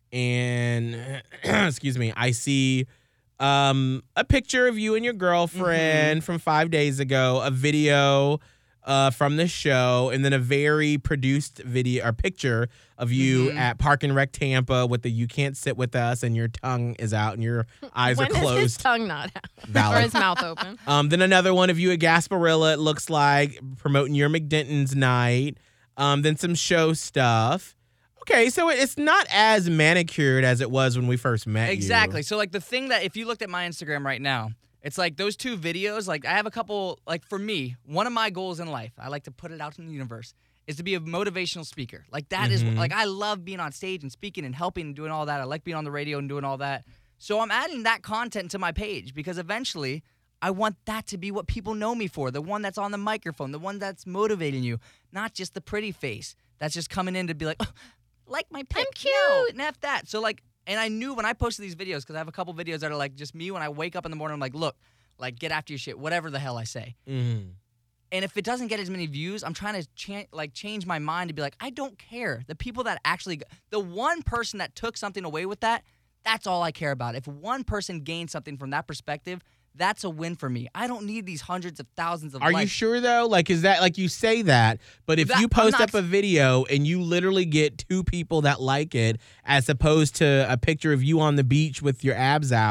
and excuse me, I see um, a picture of you and your girlfriend Mm-hmm. from five days ago, a video uh, from the show, and then a very produced video or picture of you Mhm. at Park and Rec Tampa with the "You Can't Sit With Us" and your tongue is out and your eyes when are is his closed. tongue not out? Or Valid. his mouth open? Um, then another one of you at Gasparilla, it looks like, promoting your McDenton's night. Um, then some show stuff. Okay, so it's not as manicured as it was when we first met you. Exactly. So, like, the thing that if you looked at my Instagram right now, it's like those two videos, like, I have a couple, like, for me, one of my goals in life, I like to put it out in the universe, is to be a motivational speaker. Like, that is Mhm. like, I love being on stage and speaking and helping and doing all that. I like being on the radio and doing all that. So, I'm adding that content to my page because eventually, I want that to be what people know me for, the one that's on the microphone, the one that's motivating you, not just the pretty face that's just coming in to be like, oh, like my pic. cute. No, and F that. So, like, and I knew when I posted these videos, because I have a couple videos that are like just me when I wake up in the morning, I'm like, look, like, get after your shit, whatever the hell I say. Mhm. And if it doesn't get as many views, I'm trying to cha- like change my mind to be like, I don't care. The people that actually, the one person that took something away with that, that's all I care about. If one person gained something from that perspective, that's a win for me. I don't need these hundreds of thousands of Are you likes. sure though? Like, is that like you say that, but if That- you I'm post not- up a video and you literally get two people that like it, as opposed to a picture of you on the beach with your abs out,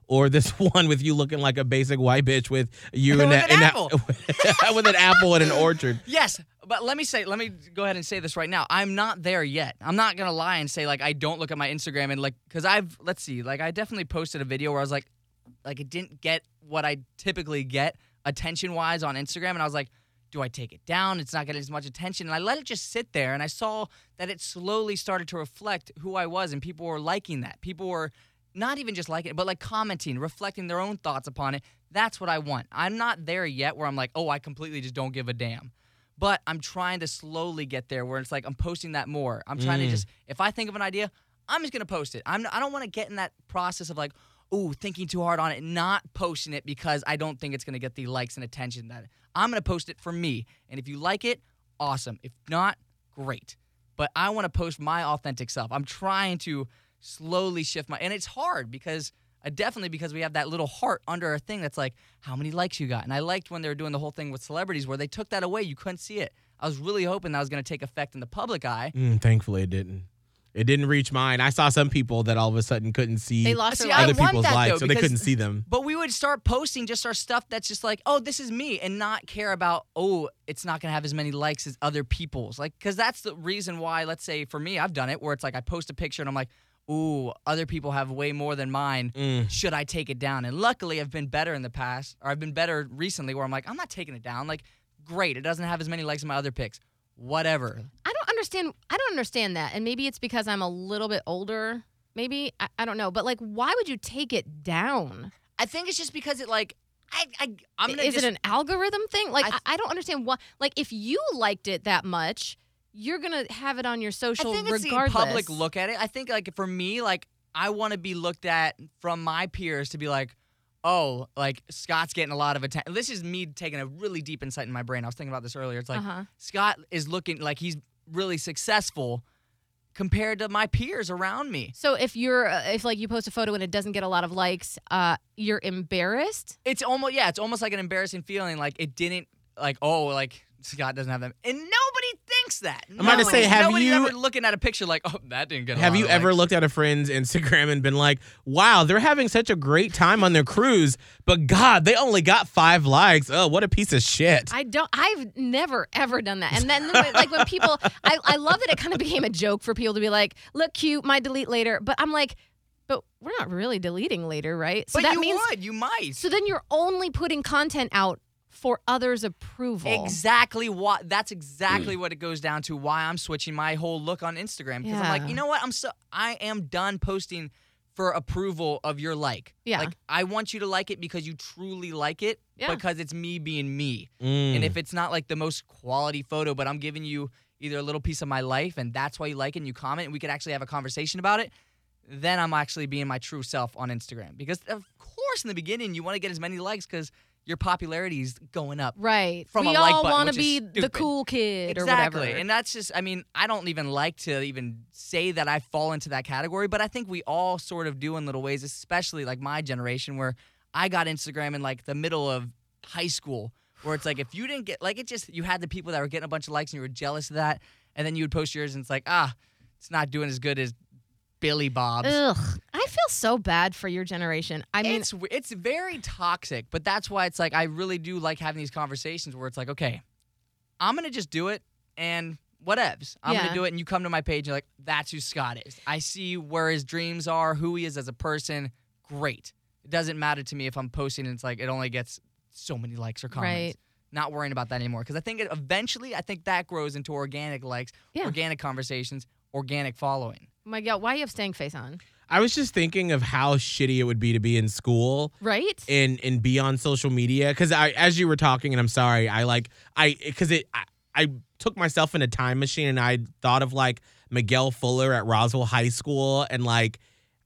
or this one with you looking like a basic white bitch with you With and an a- and a- apple. with an apple in an orchard. Yes, but let me say, let me go ahead and say this right now. I'm not there yet. I'm not gonna lie and say like I don't look at my Instagram and like, cause I've let's see, like I definitely posted a video where I was like, like it didn't get what I typically get attention wise on Instagram, and I was like, do I take it down? It's not getting as much attention, and I let it just sit there, and I saw that it slowly started to reflect who I was, and people were liking that. People were not even just liking it, but like commenting, reflecting their own thoughts upon it. That's what I want. I'm not there yet where I'm like, oh, I completely just don't give a damn. But I'm trying to slowly get there where it's like I'm posting that more. I'm trying Mm. to just, if I think of an idea, I'm just going to post it. I'm, I don't want to get in that process of like, ooh, thinking too hard on it, not posting it because I don't think it's going to get the likes and attention that I'm going to post it for me. And if you like it, awesome. If not, great. But I want to post my authentic self. I'm trying to slowly shift my, and it's hard because uh, definitely because we have that little heart under our thing that's like, how many likes you got? And I liked when they were doing the whole thing with celebrities where they took that away. You couldn't see it. I was really hoping that was going to take effect in the public eye. Mm, thankfully, it didn't. It didn't reach mine. I saw some people that all of a sudden couldn't see They lost See, their I other life. want people's that, likes, though, so they because- couldn't see them. But we would start posting just our stuff that's just like, oh, this is me, and not care about, oh, it's not going to have as many likes as other people's. Like, because that's the reason why, let's say, for me, I've done it, where it's like I post a picture and I'm like, ooh, other people have way more than mine. Mm. Should I take it down? And luckily, I've been better in the past, or I've been better recently where I'm like, I'm not taking it down. Like, great, it doesn't have as many likes as my other pics. Whatever. I don't understand. I don't understand that. And maybe it's because I'm a little bit older. Maybe. I, I don't know. But, like, why would you take it down? I think it's just because it, like, I, I, I'm gonna Is just, it an algorithm thing? Like, I I, th- I don't understand why. Like, if you liked it that much, you're going to have it on your social I think it's regardless. the public look at it. I think, like, for me, like, I want to be looked at from my peers to be like, oh, like, Scott's getting a lot of attention. This is me taking a really deep insight in my brain. I was thinking about this earlier. It's like, Uh-huh. Scott is looking like he's really successful compared to my peers around me. So if you're, uh, if like you post a photo and it doesn't get a lot of likes, uh, you're embarrassed? It's almost, yeah, it's almost like an embarrassing feeling. Like, it didn't, like, oh, like, Scott doesn't have them. And nobody thinks that. I'm about to Nobody- say, have nobody's you- ever looking at a picture like, oh, that didn't get a Have lot you of ever likes. looked at a friend's Instagram and been like, wow, they're having such a great time on their cruise, but God, they only got five likes. Oh, what a piece of shit. I don't. I've never ever done that. And then, then like when people, I, I love that it kind of became a joke for people to be like, "Look cute, might delete later." But I'm like, but we're not really deleting later, right? So But that you means. would. You might. So then you're only putting content out for others' approval. Exactly what that's exactly what it goes down to why I'm switching my whole look on Instagram because I'm like, Yeah. you know what? I'm so I am done posting for approval of your like. Yeah. Like I want you to like it because you truly like it Yeah. because it's me being me. Mm. And if it's not like the most quality photo, but I'm giving you either a little piece of my life and that's why you like it and you comment and we could actually have a conversation about it, then I'm actually being my true self on Instagram. Because of course in the beginning you want to get as many likes because your popularity is going up. Right. From we a like all button, want to which be is the stupid. cool kid Exactly. or whatever. And that's just, I mean, I don't even like to even say that I fall into that category, but I think we all sort of do in little ways, especially like my generation where I got Instagram in like the middle of high school where it's like if you didn't get, like it just, you had the people that were getting a bunch of likes and you were jealous of that. And then you would post yours and it's like, ah, it's not doing as good as Billy Bob's. Ugh. I feel so bad for your generation. I mean, it's it's very toxic, but that's why it's like I really do like having these conversations where it's like, okay, I'm gonna just do it and whatevs. I'm Yeah. gonna do it, and you come to my page, and you're like, that's who Scott is. I see where his dreams are, who he is as a person. Great. It doesn't matter to me if I'm posting and it's like it only gets so many likes or comments. Right. Not worrying about that anymore because I think it, eventually I think that grows into organic likes, Yeah. organic conversations, organic following. my God, why do you have stank face on? I was just thinking of how shitty it would be to be in school Right? and and be on social media because I as you were talking and I'm sorry I like I because it I, I took myself in a time machine and I thought of like Miguel Fuller at Roswell High School and like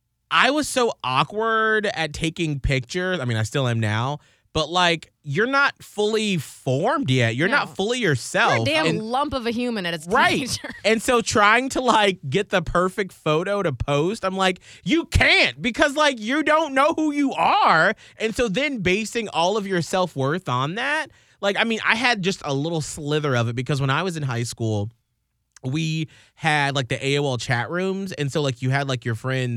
I was so awkward at taking pictures. I mean I still am now, but like you're not fully formed yet. You're No. not fully yourself. You're a damn And- lump of a human at its Right. teenager. And so trying to like get the perfect photo to post, I'm like, you can't because like you don't know who you are. And so then basing all of your self-worth on that, like, I mean, I had just a little slither of it because when I was in high school, we had like the A O L chat rooms. And so like you had like your friends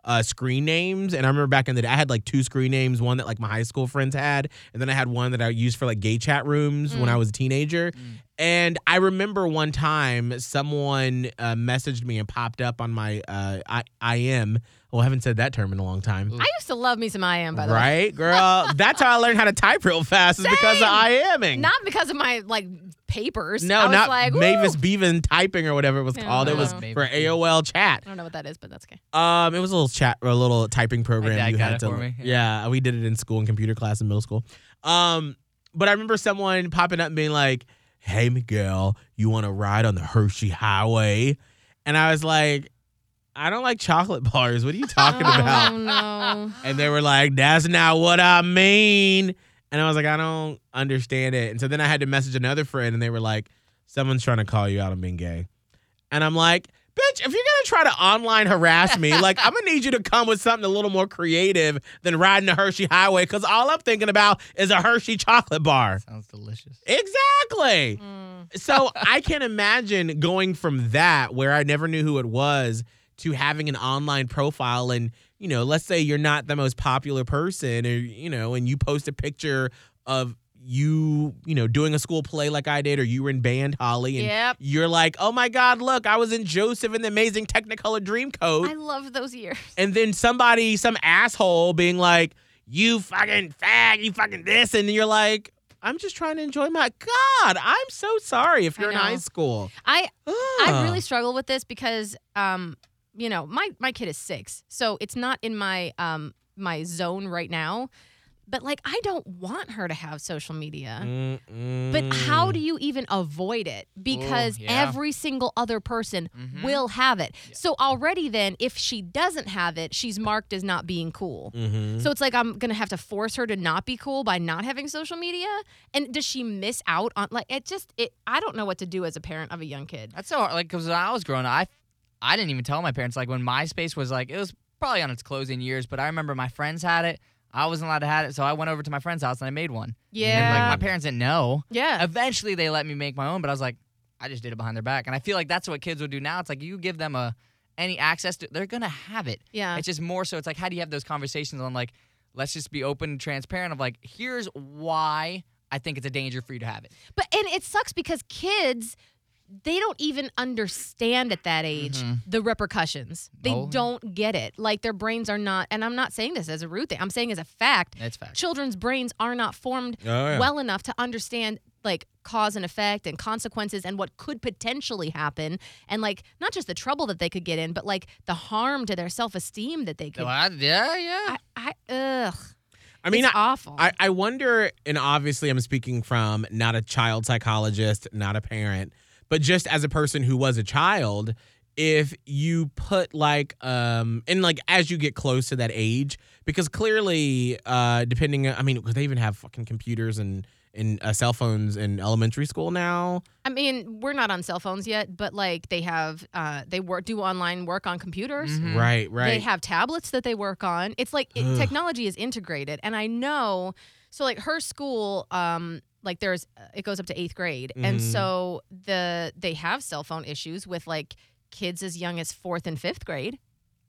uh, screen names. And I remember back in the day, I had like two screen names, one that like my high school friends had, and then I had one that I used for like gay chat rooms Mm. when I was a teenager. Mm. And I remember one time someone uh, messaged me and popped up on my uh, I- IM. Well, I haven't said that term in a long time. I used to love me some I am, by the way. Right, girl? That's how I learned how to type real fast, is because of IMing. Not because of my like papers. No, I was not like, Mavis "Woo." Bevan typing or whatever it was Yeah, called. It was Mavis for Bevan. A O L chat. I don't know what that is, but that's okay. Um, it was a little chat or a little typing program dad you got had it to. for me, Yeah. we did it in school in computer class in middle school. Um, but I remember someone popping up and being like, "Hey, Miguel, you want to ride on the Hershey Highway?" And I was like, "I don't like chocolate bars. What are you talking about?" Oh no. And they were like, "That's not what I mean." And I was like, "I don't understand it." And so then I had to message another friend, and they were like, "Someone's trying to call you out on being gay." And I'm like, "Bitch, if you're going to try to online harass me, like, I'm going to need you to come with something a little more creative than riding the Hershey Highway, because all I'm thinking about is a Hershey chocolate bar." Sounds delicious. Exactly. Mm. So I can imagine going from that, where I never knew who it was, to having an online profile. And, you know, let's say you're not the most popular person, or, you know, and you post a picture of you, you know, doing a school play like I did, or you were in band, Holly, and Yep. you're like, "Oh my God, look, I was in Joseph in the Amazing Technicolor Dreamcoat." I love those years. And then somebody, some asshole being like, "You fucking fag, you fucking this." And you're like, "I'm just trying to enjoy my God." I'm so sorry if I you're in know. high school. I I Ugh. really struggle with this because um you know my my kid is six, so it's not in my um my zone right now. But like I don't want her to have social media. Mm-mm. But how do you even avoid it? Because Ooh, yeah. every single other person Mhm. will have it. So already then, if she doesn't have it, she's marked as not being cool. Mhm. So it's like I'm gonna have to force her to not be cool by not having social media. And does she miss out on like it? Just it. I don't know what to do as a parent of a young kid. That's so hard. Like, because when I was growing up, I, I didn't even tell my parents. Like, when MySpace was like, it was probably on its closing years, but I remember my friends had it. I wasn't allowed to have it, so I went over to my friend's house and I made one. Yeah. And like my parents didn't know. Yeah. Eventually, they let me make my own, but I was like, I just did it behind their back. And I feel like that's what kids would do now. It's like you give them a any access to, they're gonna have it. Yeah. It's just more so. It's like, how do you have those conversations on like, let's just be open and transparent of like, here's why I think it's a danger for you to have it. But and it sucks because kids, they don't even understand at that age Mhm. the repercussions. They Oh. don't get it. Like their brains are not, and I'm not saying this as a rude thing. I'm saying as a fact. That's fact. Children's brains are not formed Oh, yeah. well enough to understand like cause and effect and consequences and what could potentially happen, and like not just the trouble that they could get in, but like the harm to their self-esteem that they could. Well, I- yeah, yeah. I, I ugh. I mean, it's I, awful. I, I wonder, and obviously I'm speaking from not a child psychologist, not a parent, but just as a person who was a child, if you put like, um, and like as you get close to that age, because clearly, uh, depending, I mean, they even have fucking computers and, and uh, cell phones in elementary school now. I mean, we're not on cell phones yet, but like they have, uh, they work do online work on computers. Mhm. Right, right. They have tablets that they work on. It's like it, Ugh. technology is integrated, and I know. So like her school, um, like there's it goes up to eighth grade, and Mhm. so the they have cell phone issues with like kids as young as fourth and fifth grade.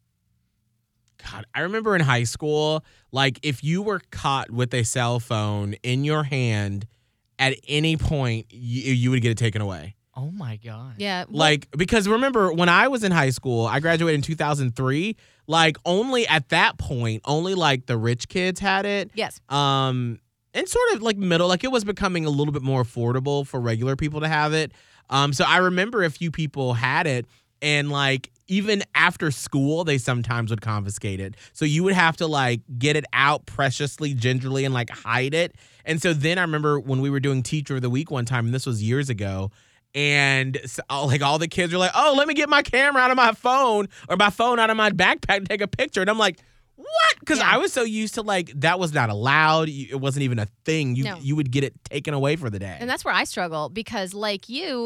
God, I remember in high school, like if you were caught with a cell phone in your hand at any point, you, you would get it taken away. Oh my god. Yeah, well, Like, because remember when I was in high school, I graduated in two thousand three. Like, only at that point, only like the rich kids had it. yes, Um, and sort of like middle, like it was becoming a little bit more affordable for regular people to have it. Um, so I remember a few people had it, and like even after school, they sometimes would confiscate it. So you would have to like get it out preciously, gingerly, and like hide it. And so then I remember when we were doing Teacher of the Week one time, and this was years ago. And so, like all the kids were like, "Oh, let me get my camera out of my phone or my phone out of my backpack and take a picture." And I'm like, "What?" Because Yeah. I was so used to like that was not allowed. You- It wasn't even a thing. You No. you would get it taken away for the day. and that's where I struggle because like you.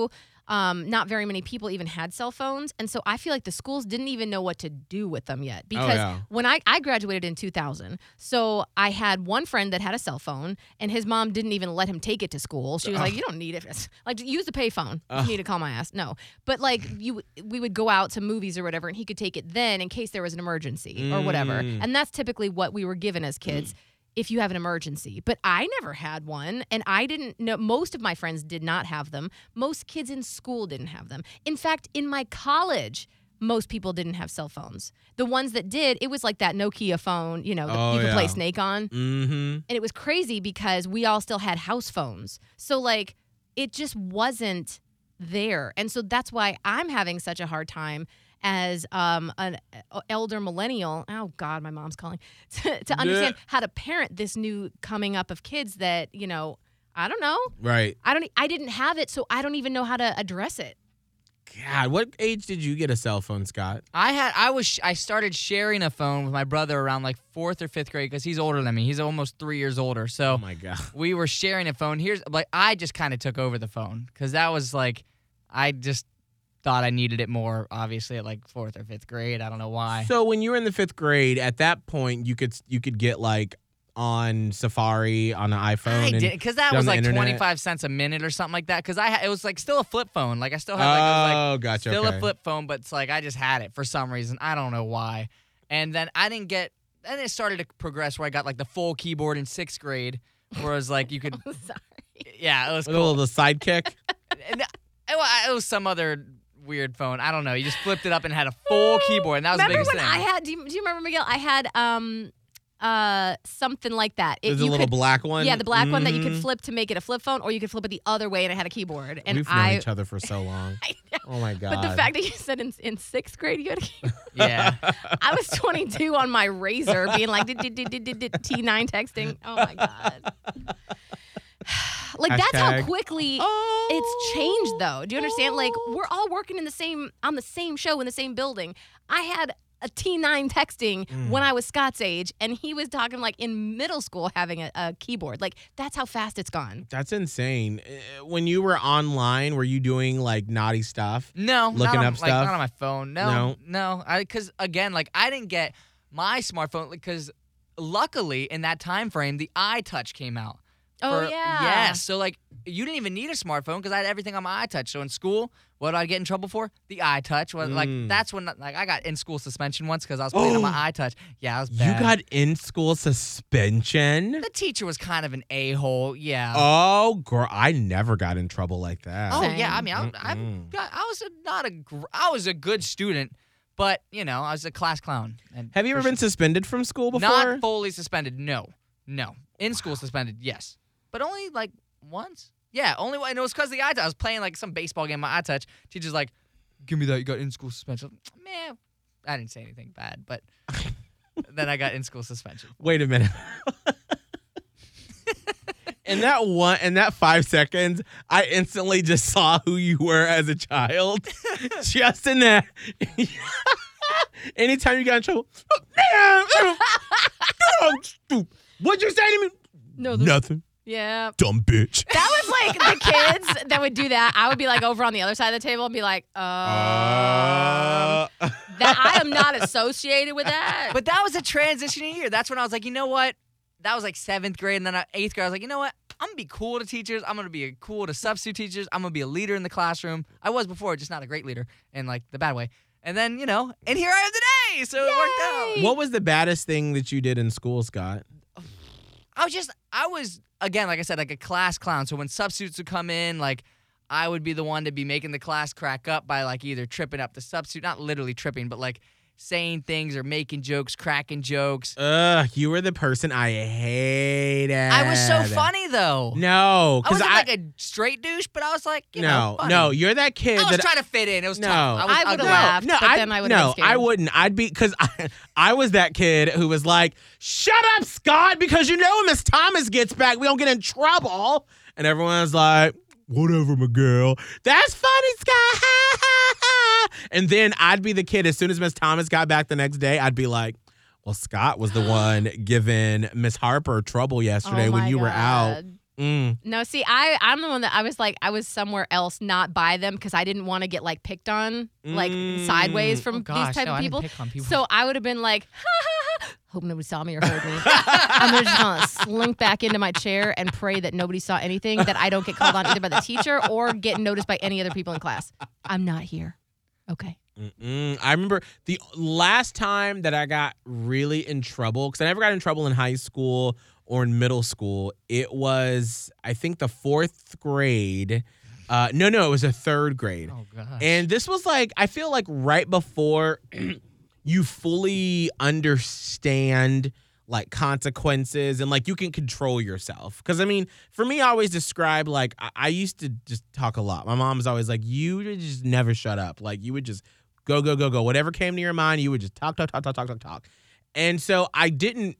um, not very many people even had cell phones. And so I feel like the schools didn't even know what to do with them yet. Because yeah. when I, I graduated in two thousand, so I had one friend that had a cell phone, and his mom didn't even let him take it to school. She was like, you don't need it. Like, use the payphone if you need to call my ass. No. But, like, you, we would go out to movies or whatever, and he could take it then in case there was an emergency or whatever. Mm. And that's typically what we were given as kids. If you have an emergency. But I never had one, and I didn't know, most of my friends did not have them. Most kids in school didn't have them. In fact, in my college, most people didn't have cell phones. The ones that did, it was like that Nokia phone, you know, that Oh, you could yeah. play Snake on. Mm-hmm. And it was crazy because we all still had house phones. So, like, it just wasn't there. And so that's why I'm having such a hard time as um, an elder millennial, oh God, my mom's calling, to, to understand how to parent this new coming up of kids that, you know, I don't know. Right. I don't. I didn't have it, so I don't even know how to address it. God, what age did you get a cell phone, Scott? I had I was I started sharing a phone with my brother around like fourth or fifth grade because he's older than me. He's almost three years older. So Oh my God. we were sharing a phone. Here's like I just kind of took over the phone because that was like I just thought I needed it more. Obviously at like fourth or fifth grade. I don't know why. So when you were in the fifth grade, at that point, you could you could get like on Safari on an iPhone. I and did because that get on was the like internet? twenty-five cents a minute or something like that. Because I ha- it was like still a flip phone. Like I still had like, it was, like Oh, gotcha. still okay. a flip phone, but it's like I just had it for some reason. I don't know why. And then I didn't get. Then it started to progress where I got like the full keyboard in sixth grade, where it was like you could. Sorry. Yeah, it was With a cool. little sidekick. And it, wa- it was some other weird phone. I don't know. You just flipped it up and had a full keyboard, and that was Remember the biggest when thing. I had? Do you, do you remember, Miguel? I had um uh something like that. It- There's a you little could- black one. Yeah, the black one that you could Mhm. flip to make it a flip phone, or you could flip it the other way and it had a keyboard. And We've known I. each other for so long. I know. Oh my God. But the fact that you said in, in sixth grade you had a keyboard. yeah. I was twenty-two on my Razor being like did, did, did, did, did, did, T nine texting. Oh my God. Like that's how Hashtag. quickly Oh. it's changed though. Do you understand? Like we're all working in the same on the same show in the same building. I had a T nine texting Mm. when I was Scott's age, and he was talking like in middle school having a, a keyboard. Like that's how fast it's gone. That's insane. Uh, When you were online, were you doing like naughty stuff? No, Looking not on, up like, stuff? not on my phone. No, No? no. I because again, like I didn't get my smartphone because luckily in that time frame the iTouch came out. Oh For- yeah. Yes. So like you didn't even need a smartphone because I had everything on my iTouch. So in school, what did I get in trouble for? The iTouch. Well, Like Mm. that's when like I got in school suspension once because I was playing on my iTouch. Yeah, I was bad. You got in school suspension? the teacher was kind of an a hole. Yeah. Oh, girl, I never got in trouble like that. Oh Same. yeah, I mean, I, I, Mm-mm. got, I was a, not a, gr- I was a good student, but you know, I was a class clown. And Have you for ever been sure- suspended from school before? Not fully suspended? No, no. In school suspended, yes, but only like once. Yeah, only one. And it was because of the iTouch. I was playing like some baseball game on my iTouch. Teacher's like, "Give me that. You got in school suspension." Man, I didn't say anything bad, but then I got in school suspension. Wait a minute. In that one, in that five seconds, I instantly just saw who you were as a child. Just in that. Anytime you got in trouble, what'd you say to me? No. the- Nothing. Yeah. Dumb bitch. That was like the kids that would do that. I would be like over on the other side of the table and be like, um, Uh, that I am not associated with that. But that was a transition year. That's when I was like, you know what? That was like seventh grade, and then I- eighth grade. I was like, you know what? I'm gonna be cool to teachers. I'm gonna be cool to substitute teachers. I'm gonna be a leader in the classroom. I was before, just not a great leader in like the bad way. And then you know, and here I am today. So it worked out. what was the baddest thing that you did in school, Scott? I was just, I was, again, like I said, like a class clown. So when substitutes would come in, like, I would be the one to be making the class crack up by, like, either tripping up the substitute, not literally tripping, but, like, saying things or making jokes, cracking jokes. Ugh, you were the person I hated. I was so funny, though. No, I because wasn't I, like a straight douche, but I was like, you know, no, funny. no, you're that kid I was that trying to fit in. It was No. tough. I, was, I was would've the- laughed. No, but I, then I would've no, been scared. I wouldn't. I'd be because I, I was that kid who was like, "Shut up, Scott," because you know when Miss Thomas gets back, we don't get in trouble. And everyone's like, "Whatever, Miguel. That's funny, Scott." And then I'd be the kid as soon as Miss Thomas got back the next day, I'd be like, "Well, Scott was the one giving Miss Harper trouble yesterday Oh when my you were out." God. Mm. No, see, I, I'm the one that I was like, I was somewhere else, not by them, because I didn't want to get like picked on, like Mm. sideways from Oh, gosh, these type no, of I didn't people. pick on people. So I would have been like, ha, ha, ha. Hope nobody saw me or heard me. I'm gonna just gonna slink back into my chair and pray that nobody saw anything, that I don't get called on either by the teacher or get noticed by any other people in class. I'm not here. Okay. Mm-mm. I remember the last time that I got really in trouble, because I never got in trouble in high school or in middle school. It was, I think, the fourth grade. Uh, no, no, it was a third grade. Oh, gosh. And this was like, I feel like right before you fully understand like consequences and like you can control yourself. Because I mean, for me, I always describe like I, I used to just talk a lot. My mom was always like, you would just never shut up. Like you would just go, go, go, go. Whatever came to your mind, you would just talk, talk, talk, talk, talk, talk, talk. And so I didn't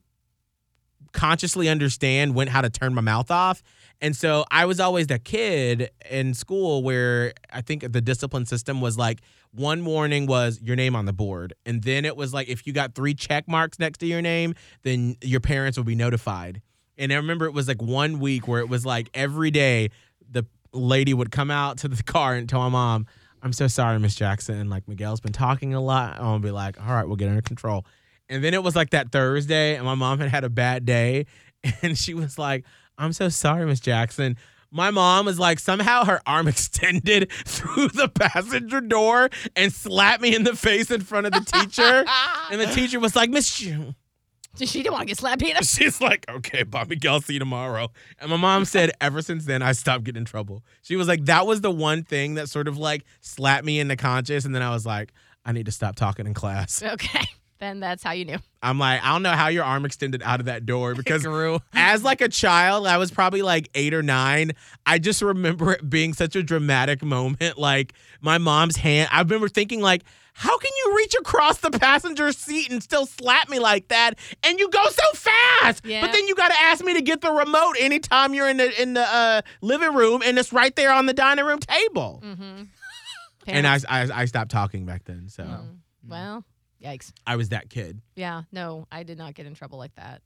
consciously understand when how to turn my mouth off. And so I was always the kid in school where I think the discipline system was like one warning was your name on the board. And then it was like if you got three check marks next to your name, then your parents will be notified. And I remember it was like one week where it was like every day the lady would come out to the car and tell my mom, I'm so sorry, Miss Jackson. And like Miguel's been talking a lot. I'm gonna be like, all right, we'll get under control. And then it was like that Thursday and my mom had had a bad day. And she was like, I'm so sorry, Miss Jackson. My mom was like, somehow her arm extended through the passenger door and slapped me in the face in front of the teacher. And the teacher was like, Miss June. So she didn't want to get slapped either. She's like, okay, Bob Miguel, see you tomorrow. And my mom said, ever since then, I stopped getting in trouble. She was like, that was the one thing that sort of like slapped me into conscious. And then I was like, I need to stop talking in class. Okay. Then that's how you knew. I'm like, I don't know how your arm extended out of that door because grew. as like a child, I was probably like eight or nine. I just remember it being such a dramatic moment. Like my mom's hand, I remember thinking like, how can you reach across the passenger seat and still slap me like that? And you go so fast. Yeah. But then you got to ask me to get the remote anytime you're in the in the uh, living room and it's right there on the dining room table. Mm-hmm. And I, I I stopped talking back then. So Mm. Well, yikes. I was that kid. Yeah, no, I did not get in trouble like that.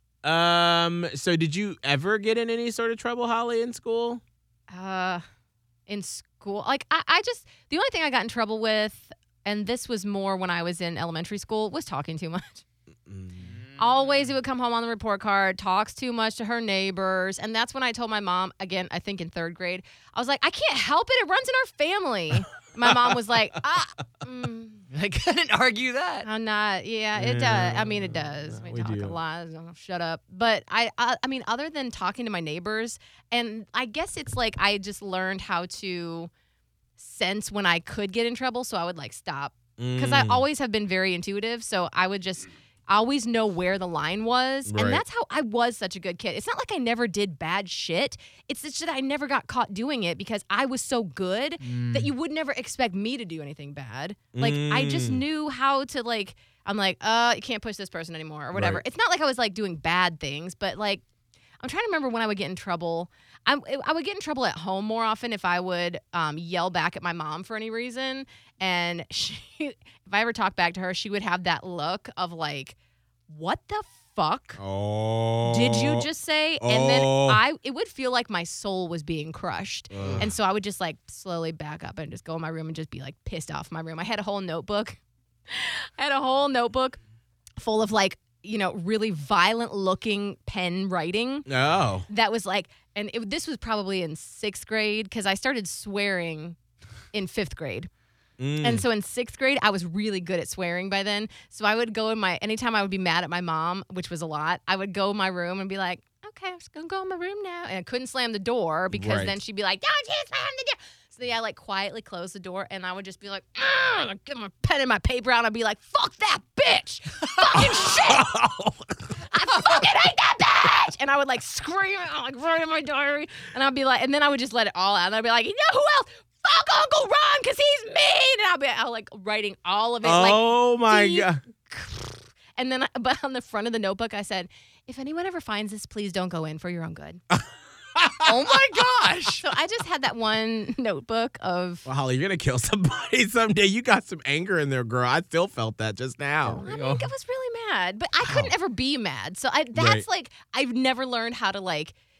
Um. So, did you ever get in any sort of trouble, Holly, in school? Uh, in school, like I, I just the only thing I got in trouble with, and this was more when I was in elementary school, was talking too much. Mm. Always, it would come home on the report card, talks too much to her neighbors, and that's when I told my mom again. I think in third grade, I was like, I can't help it; it runs in our family. My mom was like, ah. Mm. I couldn't argue that. I'm not. Yeah, it does. I mean, it does. We, We talk do. a lot. Oh, shut up. But I, I, I mean, other than talking to my neighbors, and I guess it's like I just learned how to sense when I could get in trouble, so I would like stop because I Mm. always have been very intuitive. So I would just always know where the line was, Right. and that's how I was such a good kid. It's not like I never did bad shit. It's just that I never got caught doing it because I was so good that you would never expect me to do anything bad. Like I just Mm. knew how to like. I'm like, uh, you can't push this person anymore or whatever. Right. It's not like I was like doing bad things, but like, I'm trying to remember when I would get in trouble. I, I would get in trouble at home more often if I would um, yell back at my mom for any reason. And she, if I ever talked back to her, she would have that look of like, what the fuck Oh. did you just say? And then Oh. I, it would feel like my soul was being crushed. And so I would just like slowly back up and just go in my room and just be like pissed off in my room. I had a whole notebook. I had a whole notebook full of like, you know, really violent looking pen writing Oh. that was like, and it, this was probably in sixth grade because I started swearing in fifth grade. Mm. And so in sixth grade, I was really good at swearing by then. So I would go in my, anytime I would be mad at my mom, which was a lot, I would go in my room and be like, okay, I'm just going to go in my room now. And I couldn't slam the door because Right. then she'd be like, don't you slam the door. So then I like quietly close the door and I would just be like, "Ugh," I'd get my pen and my paper out and I'd be like, fuck that bitch. Fucking shit. I fucking hate that bitch. And I would like scream it, like right in my diary. And I'd be like, and then I would just let it all out. And I'd be like, you know who else? Fuck Uncle Ron because he's mean. And I'll be I'll like writing all of it. like, Oh my deep. god. And then, I, but on the front of the notebook, I said, if anyone ever finds this, please don't go in for your own good. Oh my gosh. So I just had that one notebook of, Well, Holly, you're gonna kill somebody someday. You got some anger in there, girl. I still felt that just now. I mean, I was really mad, but I couldn't ever be mad. So I, that's Right. like, I've never learned how to like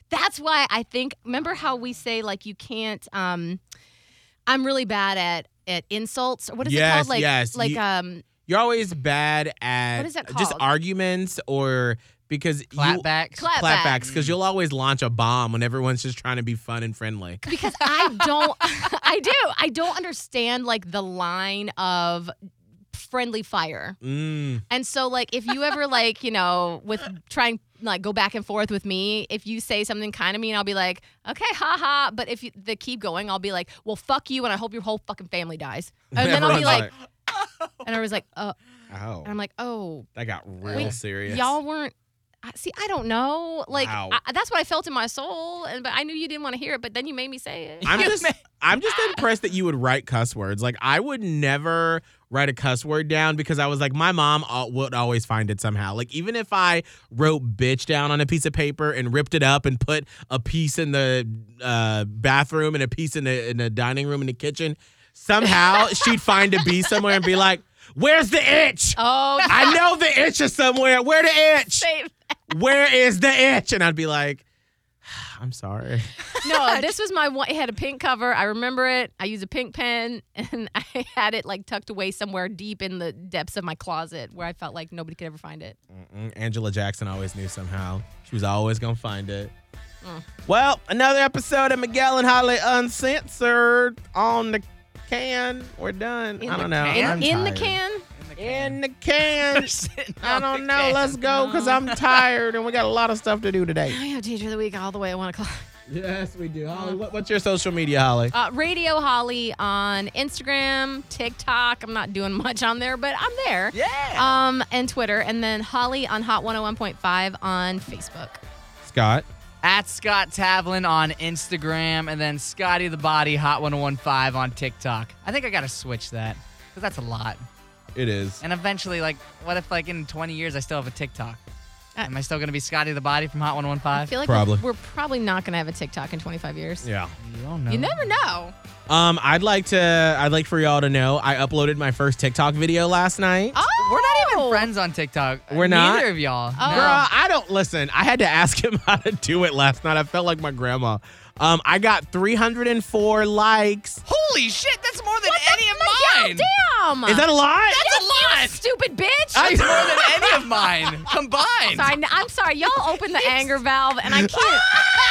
That's why I think, remember how we say, like, you can't, um, I'm really bad at, at insults. Or what is Yes, it called? Like, yes. like, You- um, You're always bad at What is that just called? arguments or because you Clapbacks. Clap- clapbacks because you'll always launch a bomb when everyone's just trying to be fun and friendly. because I don't, I do, I don't understand, like, the line of friendly fire. Mm. And so, like, if you ever, like, you know, with trying, like, go back and forth with me, if you say something kind of mean, I'll be like, okay, haha. But if you, they keep going, I'll be like, well, fuck you, and I hope your whole fucking family dies. And then I'll be Everyone's like, and I was like, oh, oh, and I'm like, oh, that got real wait, serious. y'all weren't. I- See, I don't know. Like, Wow. I, that's what I felt in my soul, and but I knew you didn't want to hear it. But then you made me say it. I'm just I'm just impressed that you would write cuss words. Like I would never write a cuss word down because I was like my mom uh, would always find it somehow. Like even if I wrote bitch down on a piece of paper and ripped it up and put a piece in the uh, bathroom and a piece in the in the dining room and the kitchen, somehow she'd find a B somewhere and be like, "Where's the itch? Oh, I know the itch is somewhere. Where the itch? say Where is the itch?" And I'd be like, "I'm sorry." No, this was my one. It had a pink cover. I remember it. I used a pink pen, and I had it like tucked away somewhere deep in the depths of my closet where I felt like nobody could ever find it. Mm-mm. Angela Jackson always knew somehow. She was always going to find it. Mm. Well, another episode of Miguel and Holly Uncensored on the can. We're done. In I the don't know. In, I'm in the tired. can? In the can. Sitting I on don't the know. can. Let's go because I'm tired and we got a lot of stuff to do today. I have Teacher of the Week all the way at one o'clock. Yes, we do. Holly, what, what's your social media, Holly? Uh, Radio Holly on Instagram, TikTok. I'm not doing much on there, but I'm there. Yeah. Um, and Twitter, and then Holly on Hot one oh one point five on Facebook. Scott. At Scott Tavlin on Instagram, and then Scotty the Body Hot one oh one five on TikTok. I think I gotta switch that because that's a lot. It is. And eventually, like, what if like in twenty years I still have a TikTok? Uh, Am I still gonna be Scotty the Body from Hot one oh one I five? feel like Probably. We're, we're probably not going to have a TikTok in twenty-five years. Yeah. You don't know. You never know. Um, I'd like to. I'd like for y'all to know. I uploaded my first TikTok video last night. Oh, We're not even friends on TikTok. We're not? Neither of y'all. Oh. No. Girl, I don't listen. I had to ask him how to do it last night. I felt like my grandma. Um, I got three hundred four likes. Holy shit, that's more than any of mine. Damn. Is that a lot? That's a lot. Stupid bitch. That's more than any of mine combined. Sorry, n- I'm sorry. Y'all opened the anger valve, and I can't.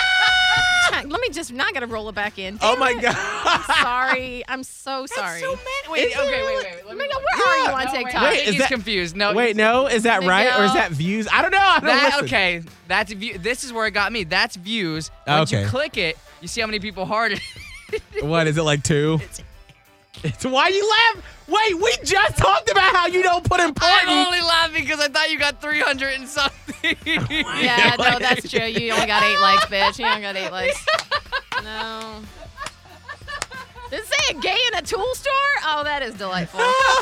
Let me just. Now I gotta roll it back in. Oh Damn my it. god. I'm sorry. I'm so sorry. So many. Wait, Is okay, it wait, really? wait, wait. Let me Miguel, look. where are you No, on no, TikTok? Wait, Wait, wait, is he's that- confused. No. Wait, no, is that right or is Miguel. that views? I don't know. I don't That, listen. okay, that's view. This is where it got me. That's views. Once Okay. you click it, you see how many people heart it. What is it like two? It's why you laugh. Wait, we just talked about how you don't put I'm important. only laughing because I thought you got three hundred and something. Yeah, no, that's true. You only got eight likes, bitch. You only got eight likes. No. Does it say a gay in a tool store? Oh, that is delightful.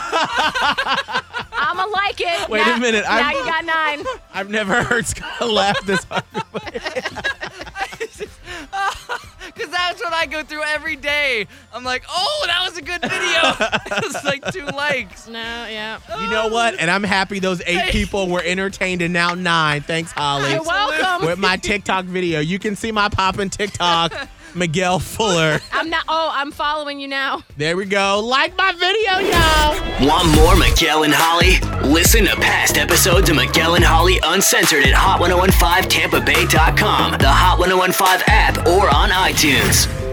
I'ma like it. Wait a Now- minute, Now I'm- you got nine. I've never heard Scott laugh this hard. Because that's what I go through every day. I'm like, oh, that was a good video. It was like two likes. No, yeah. You know what? And I'm happy those eight people were entertained and now nine. Thanks, Holly. You're welcome. With my TikTok video. You can see my poppin' TikTok, Miguel Fuller. I'm not. Oh, I'm following you now. There we go. Like my video, y'all. Want more Miguel and Holly? Listen to past episodes of Miguel and Holly Uncensored at hot ten fifteen tampa bay dot com, the Hot ten fifteen app, or on iTunes.